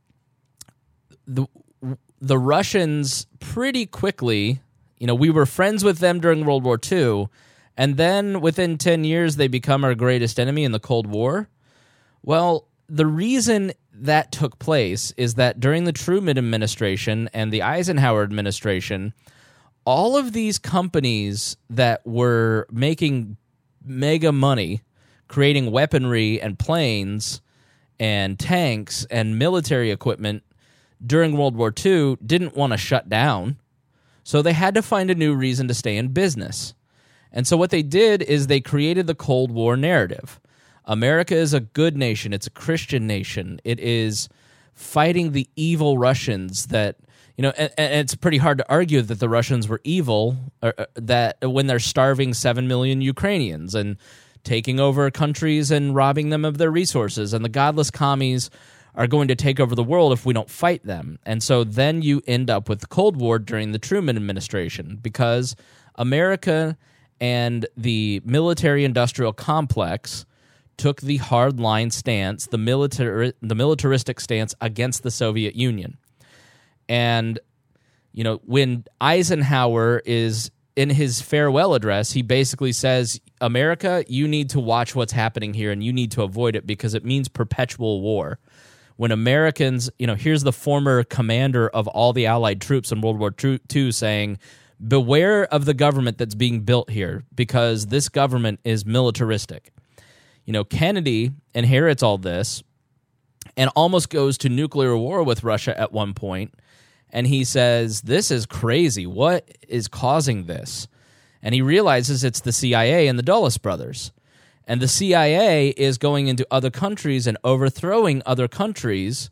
the Russians pretty quickly, we were friends with them during World War II, and then within 10 years they become our greatest enemy in the Cold War. Well, the reason that took place is that during the Truman administration and the Eisenhower administration, all of these companies that were making mega money, creating weaponry and planes and tanks and military equipment during World War II, didn't want to shut down. So they had to find a new reason to stay in business. And so what they did is they created the Cold War narrative. America is a good nation. It's a Christian nation. It is fighting the evil Russians that, and it's pretty hard to argue that the Russians were evil, that when they're starving 7 million Ukrainians and taking over countries and robbing them of their resources, and the godless commies are going to take over the world if we don't fight them. And so then you end up with the Cold War during the Truman administration, because America and the military-industrial complex took the hard-line stance, the militaristic stance against the Soviet Union. And, you know, when Eisenhower is in his farewell address, he basically says, America, you need to watch what's happening here, and you need to avoid it because it means perpetual war. When Americans, you know, here's the former commander of all the Allied troops in World War II saying, beware of the government that's being built here because this government is militaristic. You know, Kennedy inherits all this and almost goes to nuclear war with Russia at one point, and he says, this is crazy. What is causing this? And he realizes it's the CIA and the Dulles brothers. And the CIA is going into other countries and overthrowing other countries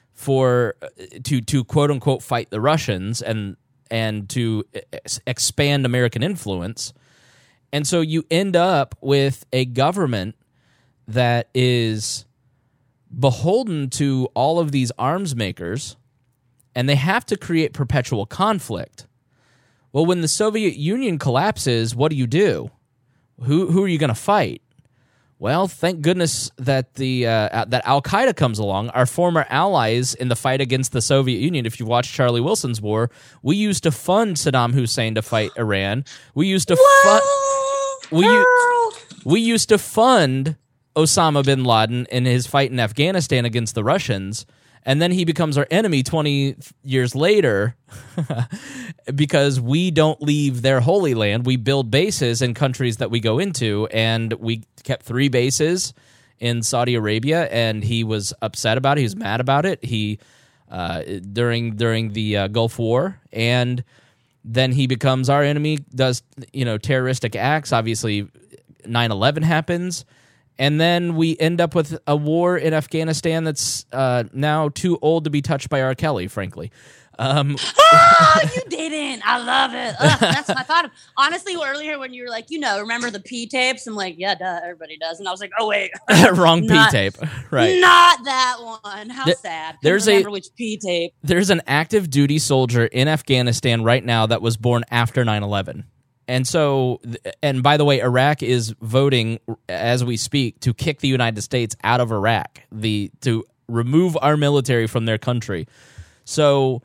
to quote unquote fight the Russians and to expand American influence. And so you end up with a government that is beholden to all of these arms makers, and they have to create perpetual conflict. Well, when the Soviet Union collapses, what do? Who are you going to fight? Well, thank goodness that that Al-Qaeda comes along, our former allies in the fight against the Soviet Union. If you watch Charlie Wilson's War, we used to fund Saddam Hussein to fight Iran. We used to we used to fund Osama bin Laden in his fight in Afghanistan against the Russians, and then he becomes our enemy 20 years later because we don't leave their holy land. We build bases in countries that we go into, and we kept 3 bases in Saudi Arabia, and he was upset about it. He was mad about it. He during the Gulf War, and then he becomes our enemy, does terroristic acts. Obviously, 9/11 happens. And then we end up with a war in Afghanistan that's now too old to be touched by R. Kelly, frankly. You didn't. I love it. That's my thought. Honestly, earlier when you were like, remember the P tapes? I'm like, yeah, duh, everybody does. And I was like, oh, wait. Wrong P tape. Right. Not that one. How sad. Remember which P tape. There's an active duty soldier in Afghanistan right now that was born after 9/11. And so, and by the way, Iraq is voting as we speak to kick the United States out of Iraq, to remove our military from their country. So,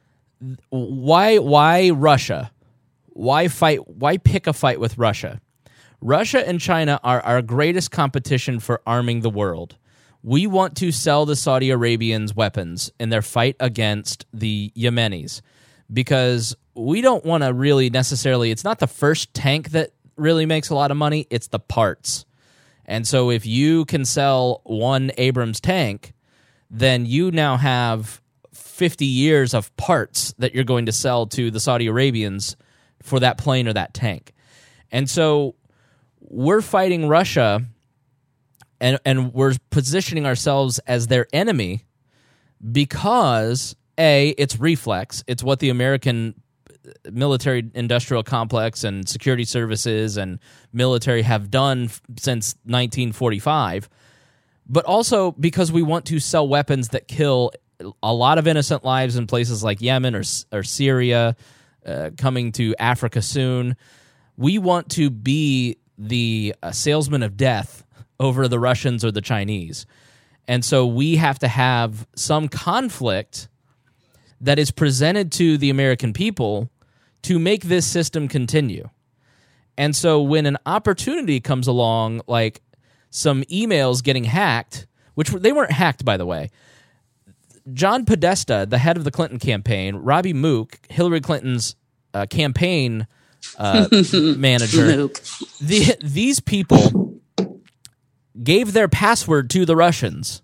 why Russia? Why fight? Why pick a fight with Russia? Russia and China are our greatest competition for arming the world. We want to sell the Saudi Arabians weapons in their fight against the Yemenis because we don't want to really necessarily, it's not the first tank that really makes a lot of money, it's the parts. And so if you can sell one Abrams tank, then you now have 50 years of parts that you're going to sell to the Saudi Arabians for that plane or that tank. And so we're fighting Russia and we're positioning ourselves as their enemy because, A, it's reflex. It's what the American military-industrial complex and security services and military have done since 1945, but also because we want to sell weapons that kill a lot of innocent lives in places like Yemen or Syria, coming to Africa soon. We want to be the salesman of death over the Russians or the Chinese. And so we have to have some conflict that is presented to the American people to make this system continue. And so when an opportunity comes along, like some emails getting hacked, which they weren't hacked, by the way. John Podesta, the head of the Clinton campaign, Robbie Mook, Hillary Clinton's campaign manager, these people gave their password to the Russians.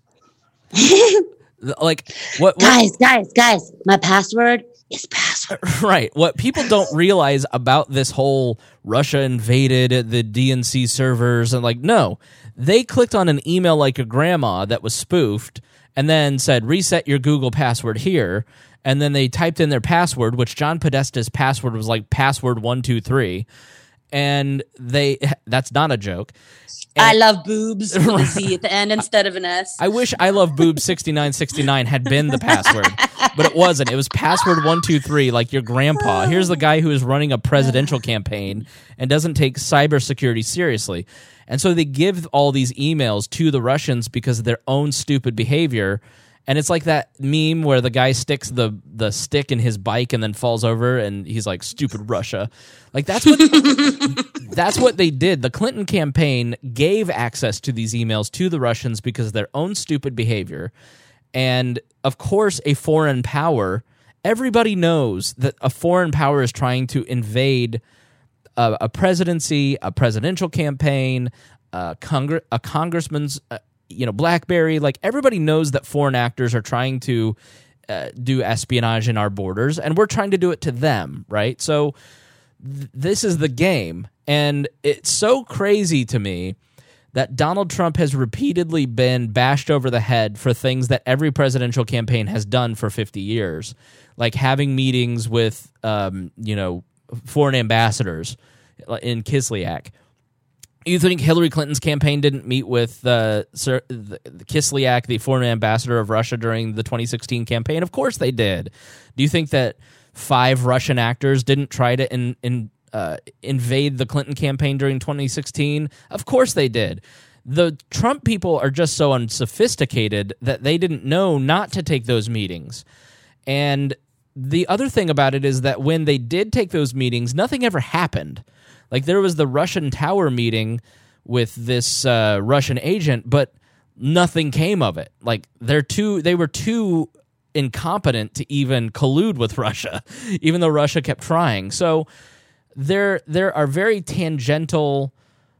Like what? Guys, my password is password. Right. What people don't realize about this whole Russia invaded the DNC servers and no, they clicked on an email like your grandma that was spoofed and then said, reset your Google password here. And then they typed in their password, which John Podesta's password was like password 123. And that's not a joke. I love boobs with a Z at the end instead of an S. I wish I love boobs 6969 had been the password, but it wasn't. It was password 123, like your grandpa. Here's the guy who is running a presidential campaign and doesn't take cybersecurity seriously. And so they give all these emails to the Russians because of their own stupid behavior. And it's like that meme where the guy sticks the stick in his bike and then falls over and he's like, stupid Russia. Like that's what they did. The Clinton campaign gave access to these emails to the Russians because of their own stupid behavior. And of course, a foreign power, everybody knows that a foreign power is trying to invade a presidency, a presidential campaign, a congressman's BlackBerry. Like everybody knows that foreign actors are trying to do espionage in our borders, and we're trying to do it to them, right? So this is the game, and it's so crazy to me that Donald Trump has repeatedly been bashed over the head for things that every presidential campaign has done for 50 years, like having meetings with foreign ambassadors in Kislyak. You think Hillary Clinton's campaign didn't meet with Kislyak, the foreign ambassador of Russia, during the 2016 campaign? Of course they did. Do you think that 5 Russian actors didn't try to invade the Clinton campaign during 2016? Of course they did. The Trump people are just so unsophisticated that they didn't know not to take those meetings. And the other thing about it is that when they did take those meetings, nothing ever happened. Like there was the Russian Tower meeting with this Russian agent, but nothing came of it. Like they were too incompetent to even collude with Russia, even though Russia kept trying. So there are very tangential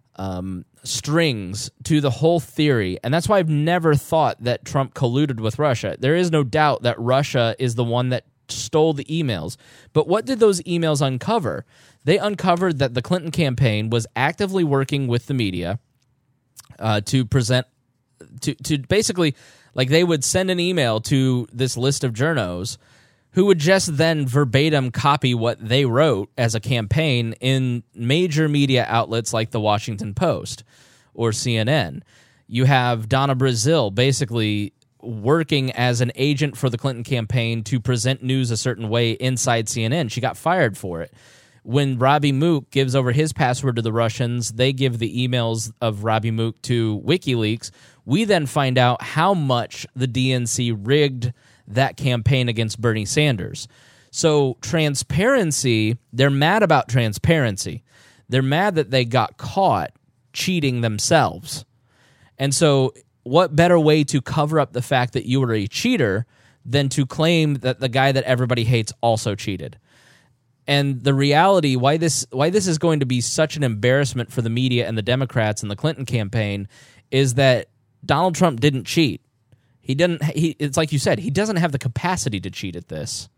strings to the whole theory, and that's why I've never thought that Trump colluded with Russia. There is no doubt that Russia is the one that stole the emails. But what did those emails uncover? They uncovered that the Clinton campaign was actively working with the media to present, to basically, like they would send an email to this list of journos who would just then verbatim copy what they wrote as a campaign in major media outlets like the Washington Post or CNN. You have Donna Brazile basically working as an agent for the Clinton campaign to present news a certain way inside CNN. She got fired for it. When Robbie Mook gives over his password to the Russians, they give the emails of Robbie Mook to WikiLeaks. We then find out how much the DNC rigged that campaign against Bernie Sanders. So transparency, they're mad about transparency. They're mad that they got caught cheating themselves. And so what better way to cover up the fact that you were a cheater than to claim that the guy that everybody hates also cheated? And the reality, why this is going to be such an embarrassment for the media and the Democrats and the Clinton campaign, is that Donald Trump didn't cheat. It's like you said, he doesn't have the capacity to cheat at this.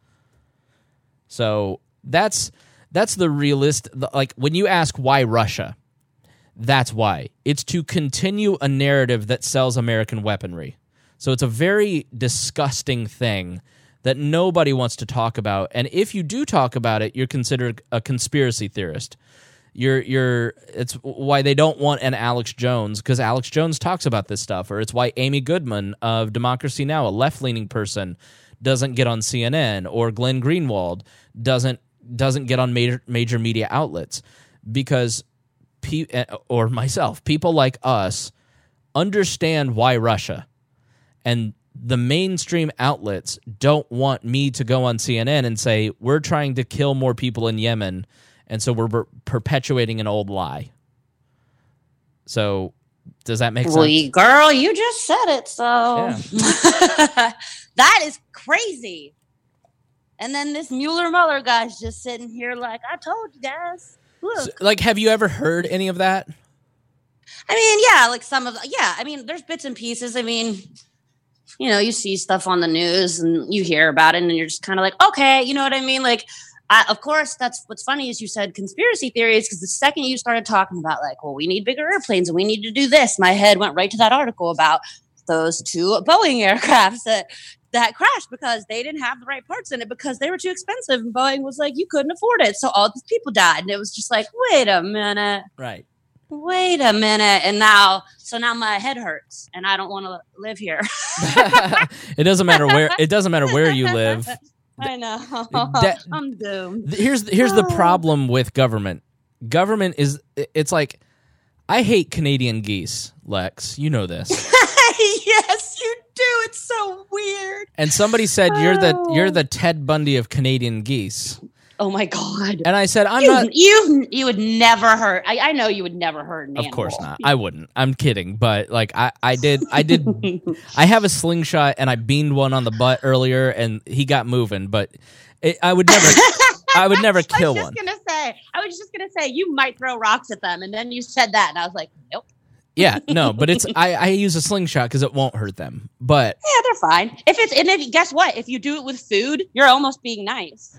So that's the realist. Like when you ask why Russia, that's why. It's to continue a narrative that sells American weaponry. So it's a very disgusting thing that nobody wants to talk about. And if you do talk about it, you're considered a conspiracy theorist. It's why they don't want an Alex Jones, because Alex Jones talks about this stuff. Or it's why Amy Goodman of Democracy Now!, a left-leaning person, doesn't get on CNN, or Glenn Greenwald doesn't get on major media outlets, because or myself, people like us understand why Russia, and the mainstream outlets don't want me to go on CNN and say, we're trying to kill more people in Yemen, and so we're perpetuating an old lie. So does that make sense? Well, girl, you just said it, so yeah. That is crazy. And then this Mueller guy's just sitting here like, I told you guys. Look. So, like, have you ever heard any of that? I mean, yeah, like I mean, there's bits and pieces. I mean, you see stuff on the news and you hear about it and you're just kind of like, okay, you know what I mean? Like, of course, that's what's funny is you said conspiracy theories, because the second you started talking about like, well, we need bigger airplanes and we need to do this, my head went right to that article about those 2 Boeing aircrafts that that crashed because they didn't have the right parts in it because they were too expensive. And Boeing was like, you couldn't afford it. So all these people died. And it was just like, wait a minute. Right. Wait a minute. And now my head hurts and I don't want to live here. It doesn't matter where you live. I know. I'm doomed. Here's the problem with government. Government it's like, I hate Canadian geese, Lex. You know this. Yes, you do. It's so weird. And somebody said you're the Ted Bundy of Canadian geese. Oh my God. And I said, you would never hurt. I know you would never hurt an animal. Of course not. I wouldn't. I'm kidding. But like I did I have a slingshot and I beamed one on the butt earlier and he got moving, but I would never kill one. I was just gonna say you might throw rocks at them, and then you said that, and I was like, nope. Yeah, no, but I use a slingshot because it won't hurt them. But yeah, they're fine. Guess what? If you do it with food, you're almost being nice.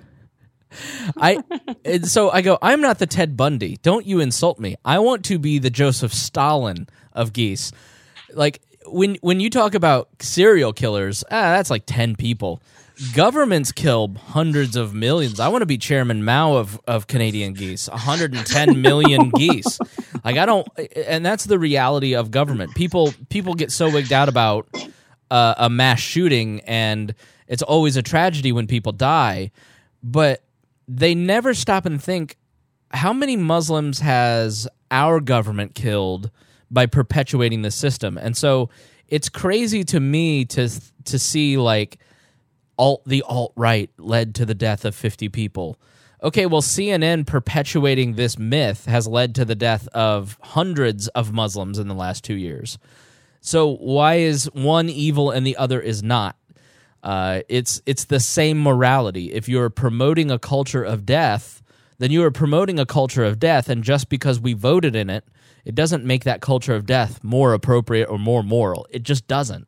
So I go, I'm not the Ted Bundy. Don't you insult me. I want to be the Joseph Stalin of geese. Like when you talk about serial killers, that's like 10 people. Governments kill hundreds of millions. I want to be Chairman Mao of Canadian geese. 110 million geese. Like and that's the reality of government. People get so wigged out about a mass shooting, and it's always a tragedy when people die, but they never stop and think, how many Muslims has our government killed by perpetuating the system? And so it's crazy to me to see like the alt-right led to the death of 50 people. Okay, well, CNN perpetuating this myth has led to the death of hundreds of Muslims in the last 2 years. So why is one evil and the other is not? It's the same morality. If you're promoting a culture of death, then you are promoting a culture of death, and just because we voted in it, it doesn't make that culture of death more appropriate or more moral. It just doesn't.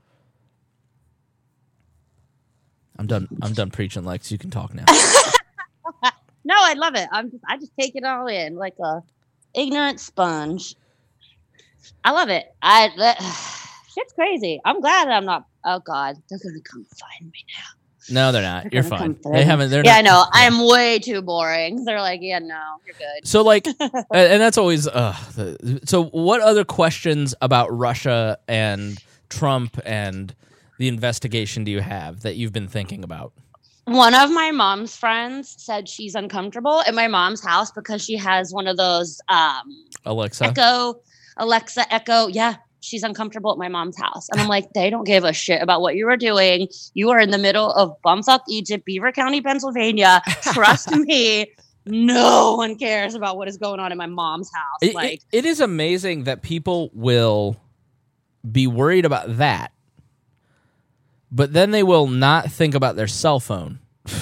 I'm done preaching, Lex. You can talk now. No, I love it. I just take it all in like a ignorant sponge. I love it. Shit's crazy. I'm glad I'm not. Oh God, they're gonna come find me now. No, they're not. You're fine. They haven't. They're yeah, not, I know. I'm way too boring. They're like, yeah, no, you're good. So like, and that's always. So what other questions about Russia and Trump and the investigation do you have that you've been thinking about? One of my mom's friends said she's uncomfortable at my mom's house because she has one of those Alexa Echo. Yeah, she's uncomfortable at my mom's house. And I'm like, they don't give a shit about what you are doing. You are in the middle of bumfuck Egypt, Beaver County, Pennsylvania. Trust me. No one cares about what is going on in my mom's house. It is amazing that people will be worried about that, but then they will not think about their cell phone.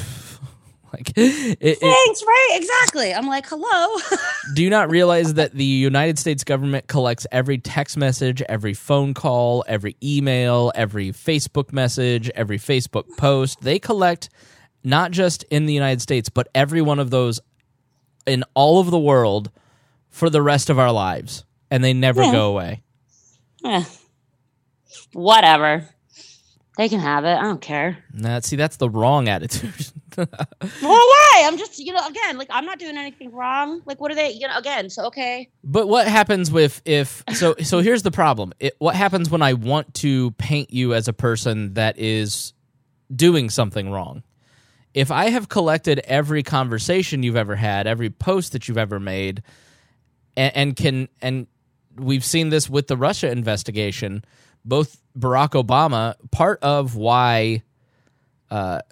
Thanks, right? Exactly. I'm like, hello. Do you not realize that the United States government collects every text message, every phone call, every email, every Facebook message, every Facebook post? They collect not just in the United States, but every one of those in all of the world for the rest of our lives, and they never go away. Yeah. Whatever. They can have it. I don't care. That's the wrong attitude. Well, why? I'm just, again, like, I'm not doing anything wrong. Like, what are they, again, so okay. But what happens so here's the problem. What happens when I want to paint you as a person that is doing something wrong? If I have collected every conversation you've ever had, every post that you've ever made, and we've seen this with the Russia investigation, both Barack Obama, part of why Barack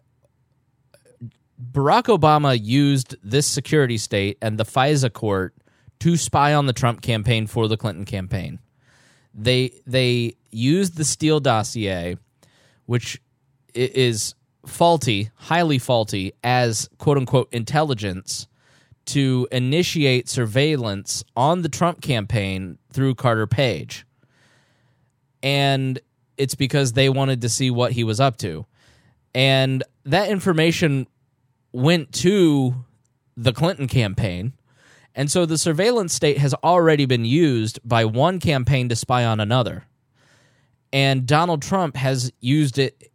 Obama used this security state and the FISA court to spy on the Trump campaign for the Clinton campaign. They used the Steele dossier, which is faulty, highly faulty, as quote-unquote intelligence to initiate surveillance on the Trump campaign through Carter Page. And it's because they wanted to see what he was up to. And that information went to the Clinton campaign. And so the surveillance state has already been used by one campaign to spy on another. And Donald Trump has used it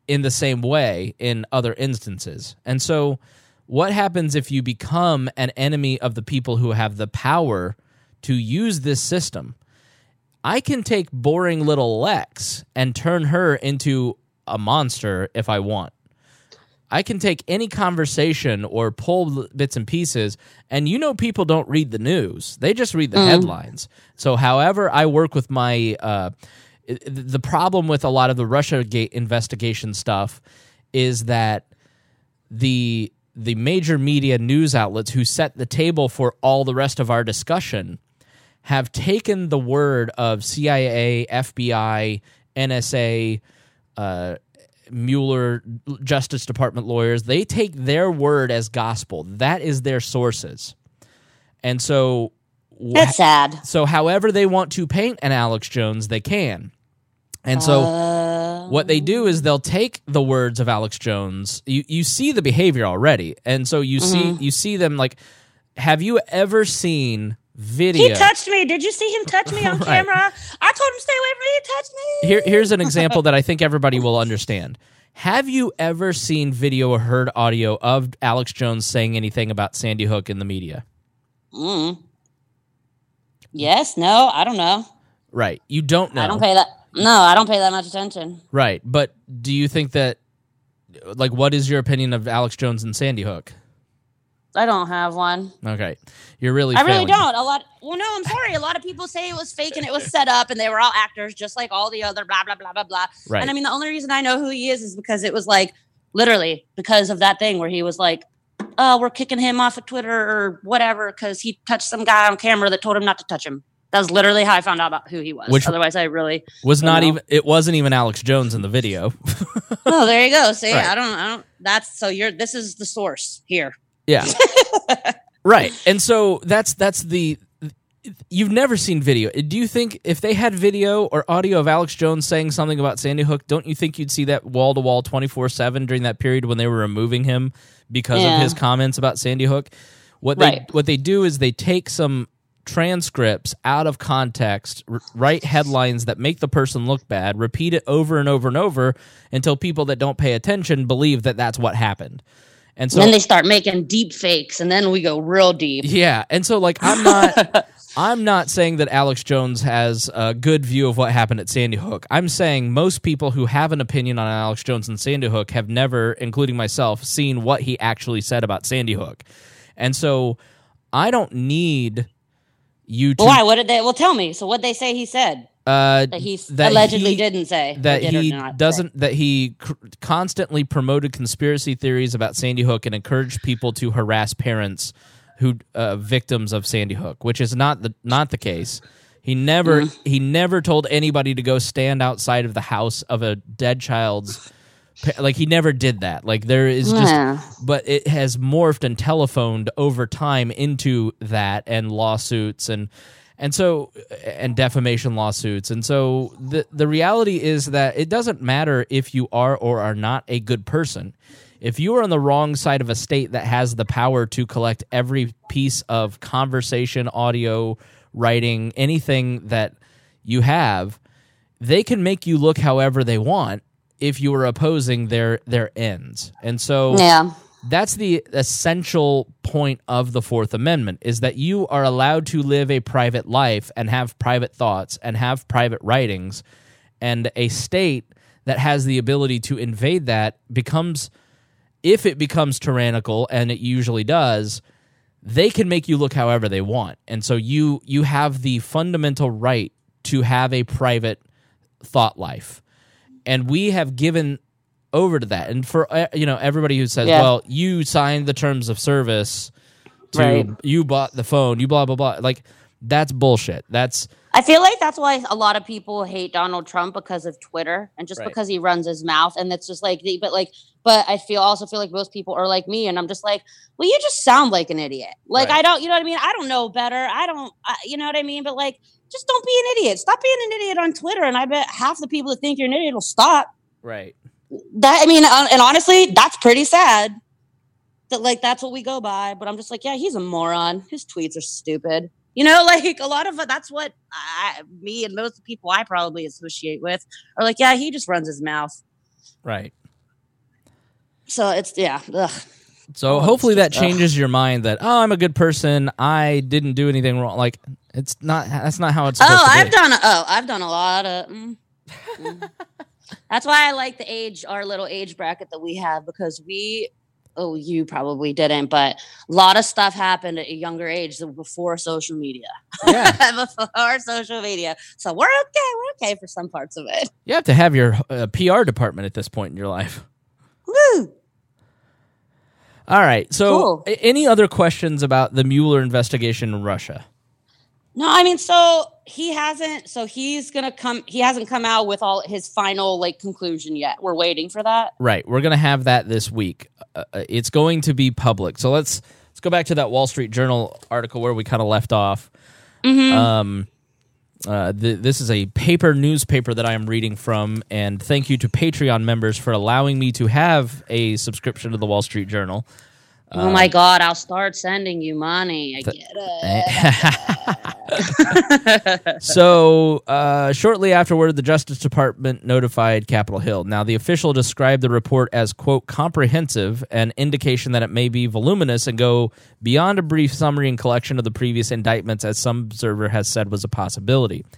in the same way in other instances. And so what happens if you become an enemy of the people who have the power to use this system? I can take boring little Lex and turn her into a monster if I want. I can take any conversation or pull bits and pieces, and people don't read the news. They just read the headlines. So however I work with my... the problem with a lot of the Russiagate investigation stuff is that the major media news outlets who set the table for all the rest of our discussion have taken the word of CIA, FBI, NSA, Mueller, Justice Department lawyers. They take their word as gospel. That is their sources. And so... That's sad. So however they want to paint an Alex Jones, they can. And so what they do is they'll take the words of Alex Jones. You see the behavior already. And so you see them like, have you ever seen video? He touched me. Did you see him touch me on camera? I told him stay away from me. He touched me. Here's an example that I think everybody will understand. Have you ever seen video or heard audio of Alex Jones saying anything about Sandy Hook in the media? Yes, no, I don't know. Right. You don't know. I don't pay that much attention. Right. But do you think that, like, what is your opinion of Alex Jones and Sandy Hook? I don't have one. Okay. You're really I failing. really don't. I'm sorry. A lot of people say it was fake and it was set up and they were all actors just like all the other blah, blah, blah, blah, blah. Right. And I mean, the only reason I know who he is because it was like, literally, because of that thing where he was like, we're kicking him off of Twitter or whatever because he touched some guy on camera that told him not to touch him. That was literally how I found out about who he was. Otherwise, I really was not even. It wasn't even Alex Jones in the video. Oh, there you go. See, right. I don't. That's so. This is the source here. Yeah. Right. And so that's the. You've never seen video. Do you think if they had video or audio of Alex Jones saying something about Sandy Hook, don't you think you'd see that wall to wall 24/7 during that period when they were removing him because of his comments about Sandy Hook? What they do is they take some transcripts out of context, write headlines that make the person look bad, repeat it over and over and over until people that don't pay attention believe that that's what happened. And so then they start making deep fakes, and then we go real deep. Yeah, and so like I'm not saying that Alex Jones has a good view of what happened at Sandy Hook. I'm saying most people who have an opinion on Alex Jones and Sandy Hook have never, including myself, seen what he actually said about Sandy Hook. And so I don't need you to... Why? What did they... Well, tell me. So what they say he said? That he allegedly didn't say. That he doesn't... That he constantly promoted conspiracy theories about Sandy Hook and encouraged people to harass parents who victims of Sandy Hook, which is not the case. He never told anybody to go stand outside of the house of a dead child's... Like, he never did that. Like, there is just... But it has morphed and telephoned over time into that and lawsuits and defamation lawsuits. And so the reality is that it doesn't matter if you are or are not a good person. If you are on the wrong side of a state that has the power to collect every piece of conversation, audio, writing, anything that you have, they can make you look however they want if you are opposing their ends. And so that's the essential point of the Fourth Amendment, is that you are allowed to live a private life and have private thoughts and have private writings, and a state that has the ability to invade that becomes, if it becomes tyrannical, and it usually does, they can make you look however they want. And so you have the fundamental right to have a private thought life. And we have given over to that. And for everybody who says, well, you signed the terms of service to you bought the phone, you blah blah blah, like, that's bullshit. I feel like that's why a lot of people hate Donald Trump, because of Twitter and just because he runs his mouth. And it's just like, but I also feel like most people are like me, and I'm just like, well, you just sound like an idiot. Like, I don't, you know what I mean? I don't know better. You know what I mean? But like, just don't be an idiot. Stop being an idiot on Twitter. And I bet half the people that think you're an idiot will stop. Right. And honestly, that's pretty sad that, like, that's what we go by. But I'm just like, yeah, he's a moron. His tweets are stupid. You know, like, a lot of that's what me and most people I probably associate with are like, yeah, he just runs his mouth. Right. So it's ugh. So hopefully that changes your mind that, oh, I'm a good person. I didn't do anything wrong. Like, it's not. That's not how it's supposed to be. I've done a lot of. That's why I like our little age bracket that we have, because you probably didn't, but a lot of stuff happened at a younger age before social media. Yeah. Before social media. So we're okay for some parts of it. You have to have your PR department at this point in your life. Woo! All right. So Cool. Any other questions about the Mueller investigation in Russia? No, I mean, so he hasn't come out with all his final conclusion yet. We're waiting for that. Right. We're going to have that this week. It's going to be public. So let's go back to that Wall Street Journal article where we kind of left off. Mm-hmm. This is a newspaper that I am reading from, and thank you to Patreon members for allowing me to have a subscription to the Wall Street Journal. Oh my God, I'll start sending you money. I get it. So, shortly afterward, the Justice Department notified Capitol Hill. Now, the official described the report as, quote, comprehensive, an indication that it may be voluminous and go beyond a brief summary and collection of the previous indictments, as some observer has said was a possibility.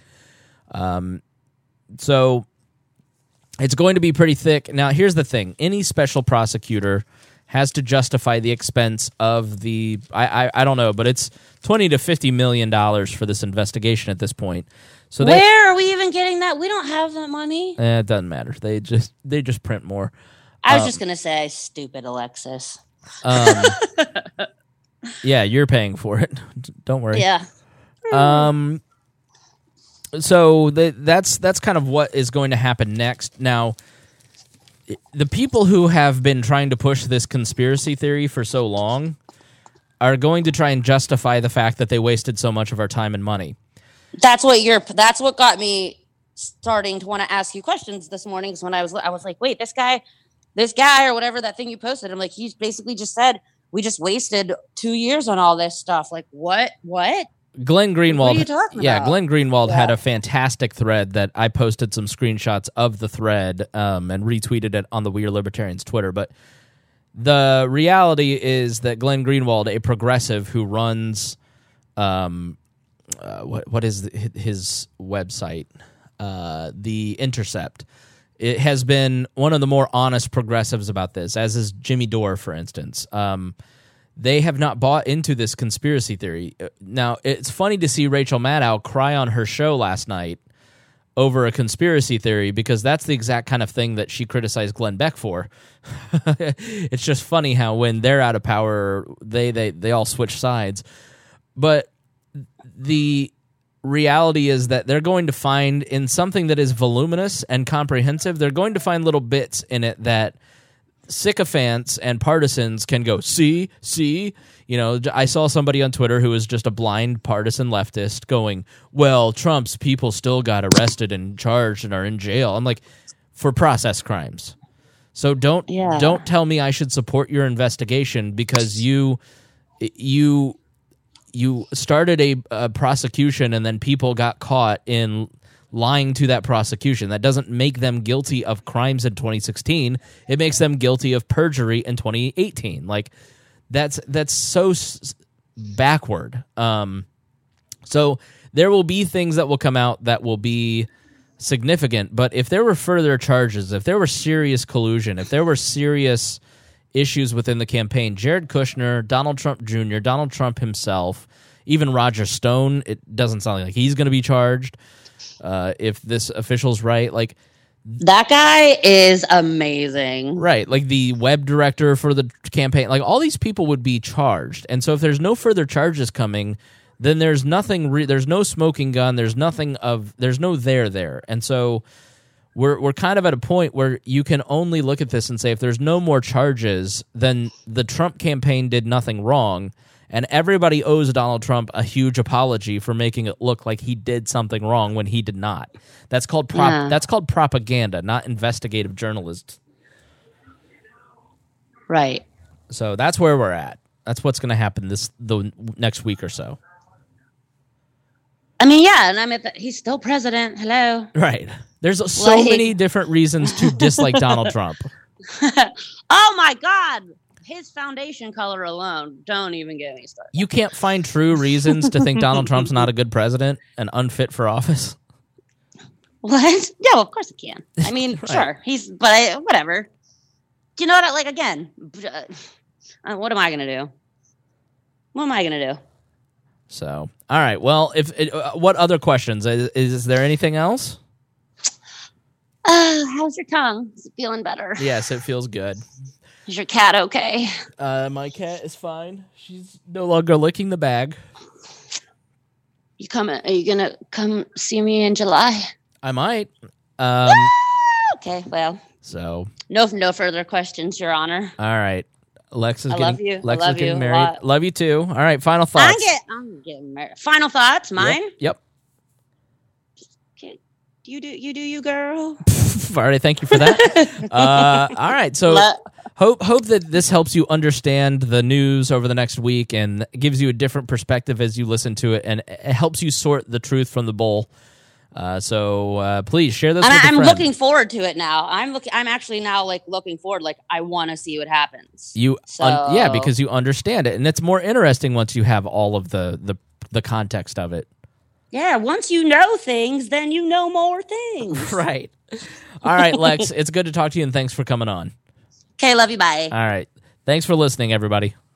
So, it's going to be pretty thick. Now, here's the thing. Any special prosecutor has to justify the expense of the, I don't know, but it's $20 to $50 million for this investigation at this point. So where are we even getting that? We don't have that money. It doesn't matter. They just print more. I was just gonna say, stupid Alexis. Yeah, you're paying for it. Don't worry. Yeah. So that's kind of what is going to happen next. Now, the people who have been trying to push this conspiracy theory for so long are going to try and justify the fact that they wasted so much of our time and money. That's what got me starting to want to ask you questions this morning. Because when I was like, wait, this guy or whatever, that thing you posted, I'm like, he's basically just said we just wasted 2 years on all this stuff. Like, what? Glenn Greenwald. What are you talking about? Glenn Greenwald had a fantastic thread that I posted some screenshots of the thread and retweeted it on the We Are Libertarians Twitter. But the reality is that Glenn Greenwald, a progressive who runs, what is his website? The Intercept. It has been one of the more honest progressives about this, as is Jimmy Dore, for instance. They have not bought into this conspiracy theory. Now, it's funny to see Rachel Maddow cry on her show last night over a conspiracy theory, because that's the exact kind of thing that she criticized Glenn Beck for. It's just funny how when they're out of power, they all switch sides. But the reality is that they're going to find in something that is voluminous and comprehensive, they're going to find little bits in it that sycophants and partisans can go, see, I saw somebody on Twitter who was just a blind partisan leftist going, well, Trump's people still got arrested and charged and are in jail. I'm like, for process crimes. So don't tell me I should support your investigation because you started a prosecution and then people got caught in lying to that prosecution. That doesn't make them guilty of crimes in 2016. It makes them guilty of perjury in 2018. Like, that's so backward. So there will be things that will come out that will be significant, but if there were further charges, if there were serious collusion, if there were serious issues within the campaign, Jared Kushner, Donald Trump Jr., Donald Trump himself, even Roger Stone, it doesn't sound like he's going to be charged. If this official's right, like, that guy is amazing, right? Like the web director for the campaign, like all these people would be charged. And so if there's no further charges coming, then there's nothing. There's no smoking gun. There's no there. And so we're kind of at a point where you can only look at this and say, if there's no more charges, then the Trump campaign did nothing wrong. And everybody owes Donald Trump a huge apology for making it look like he did something wrong when he did not. That's called propaganda, not investigative journalism. Right. So that's where we're at. That's what's going to happen the next week or so. I mean, yeah, and he's still president. Hello. Right. There's so many different reasons to dislike Donald Trump. Oh my God. His foundation color alone. Don't even get me started. You can't find true reasons to think Donald Trump's not a good president and unfit for office? What? No, of course I can. I mean, Right. sure. Whatever. Do you know what? Like, again, what am I going to do? What am I going to do? So, all right. Well, what other questions? Is there anything else? How's your tongue? Is it feeling better? Yes, it feels good. Is your cat okay? My cat is fine. She's no longer licking the bag. Are you gonna come see me in July? I might. Okay, well. So. No further questions, Your Honor. All right. Lex is love you. Lex I love is getting you a married. lot. Love you too. All right. Final thoughts. I'm getting married. Final thoughts, mine? Yep. Okay. You girl. All right. Thank you for that. All right. So hope that this helps you understand the news over the next week and gives you a different perspective as you listen to it, and it helps you sort the truth from the bull. So please share this with a friend. I'm looking forward to it now. I'm actually now looking forward. Like, I want to see what happens. Yeah, because you understand it, and it's more interesting once you have all of the context of it. Yeah, once you know things, then you know more things. Right. All right, Lex, it's good to talk to you, and thanks for coming on. Okay, love you. Bye. All right. Thanks for listening, everybody.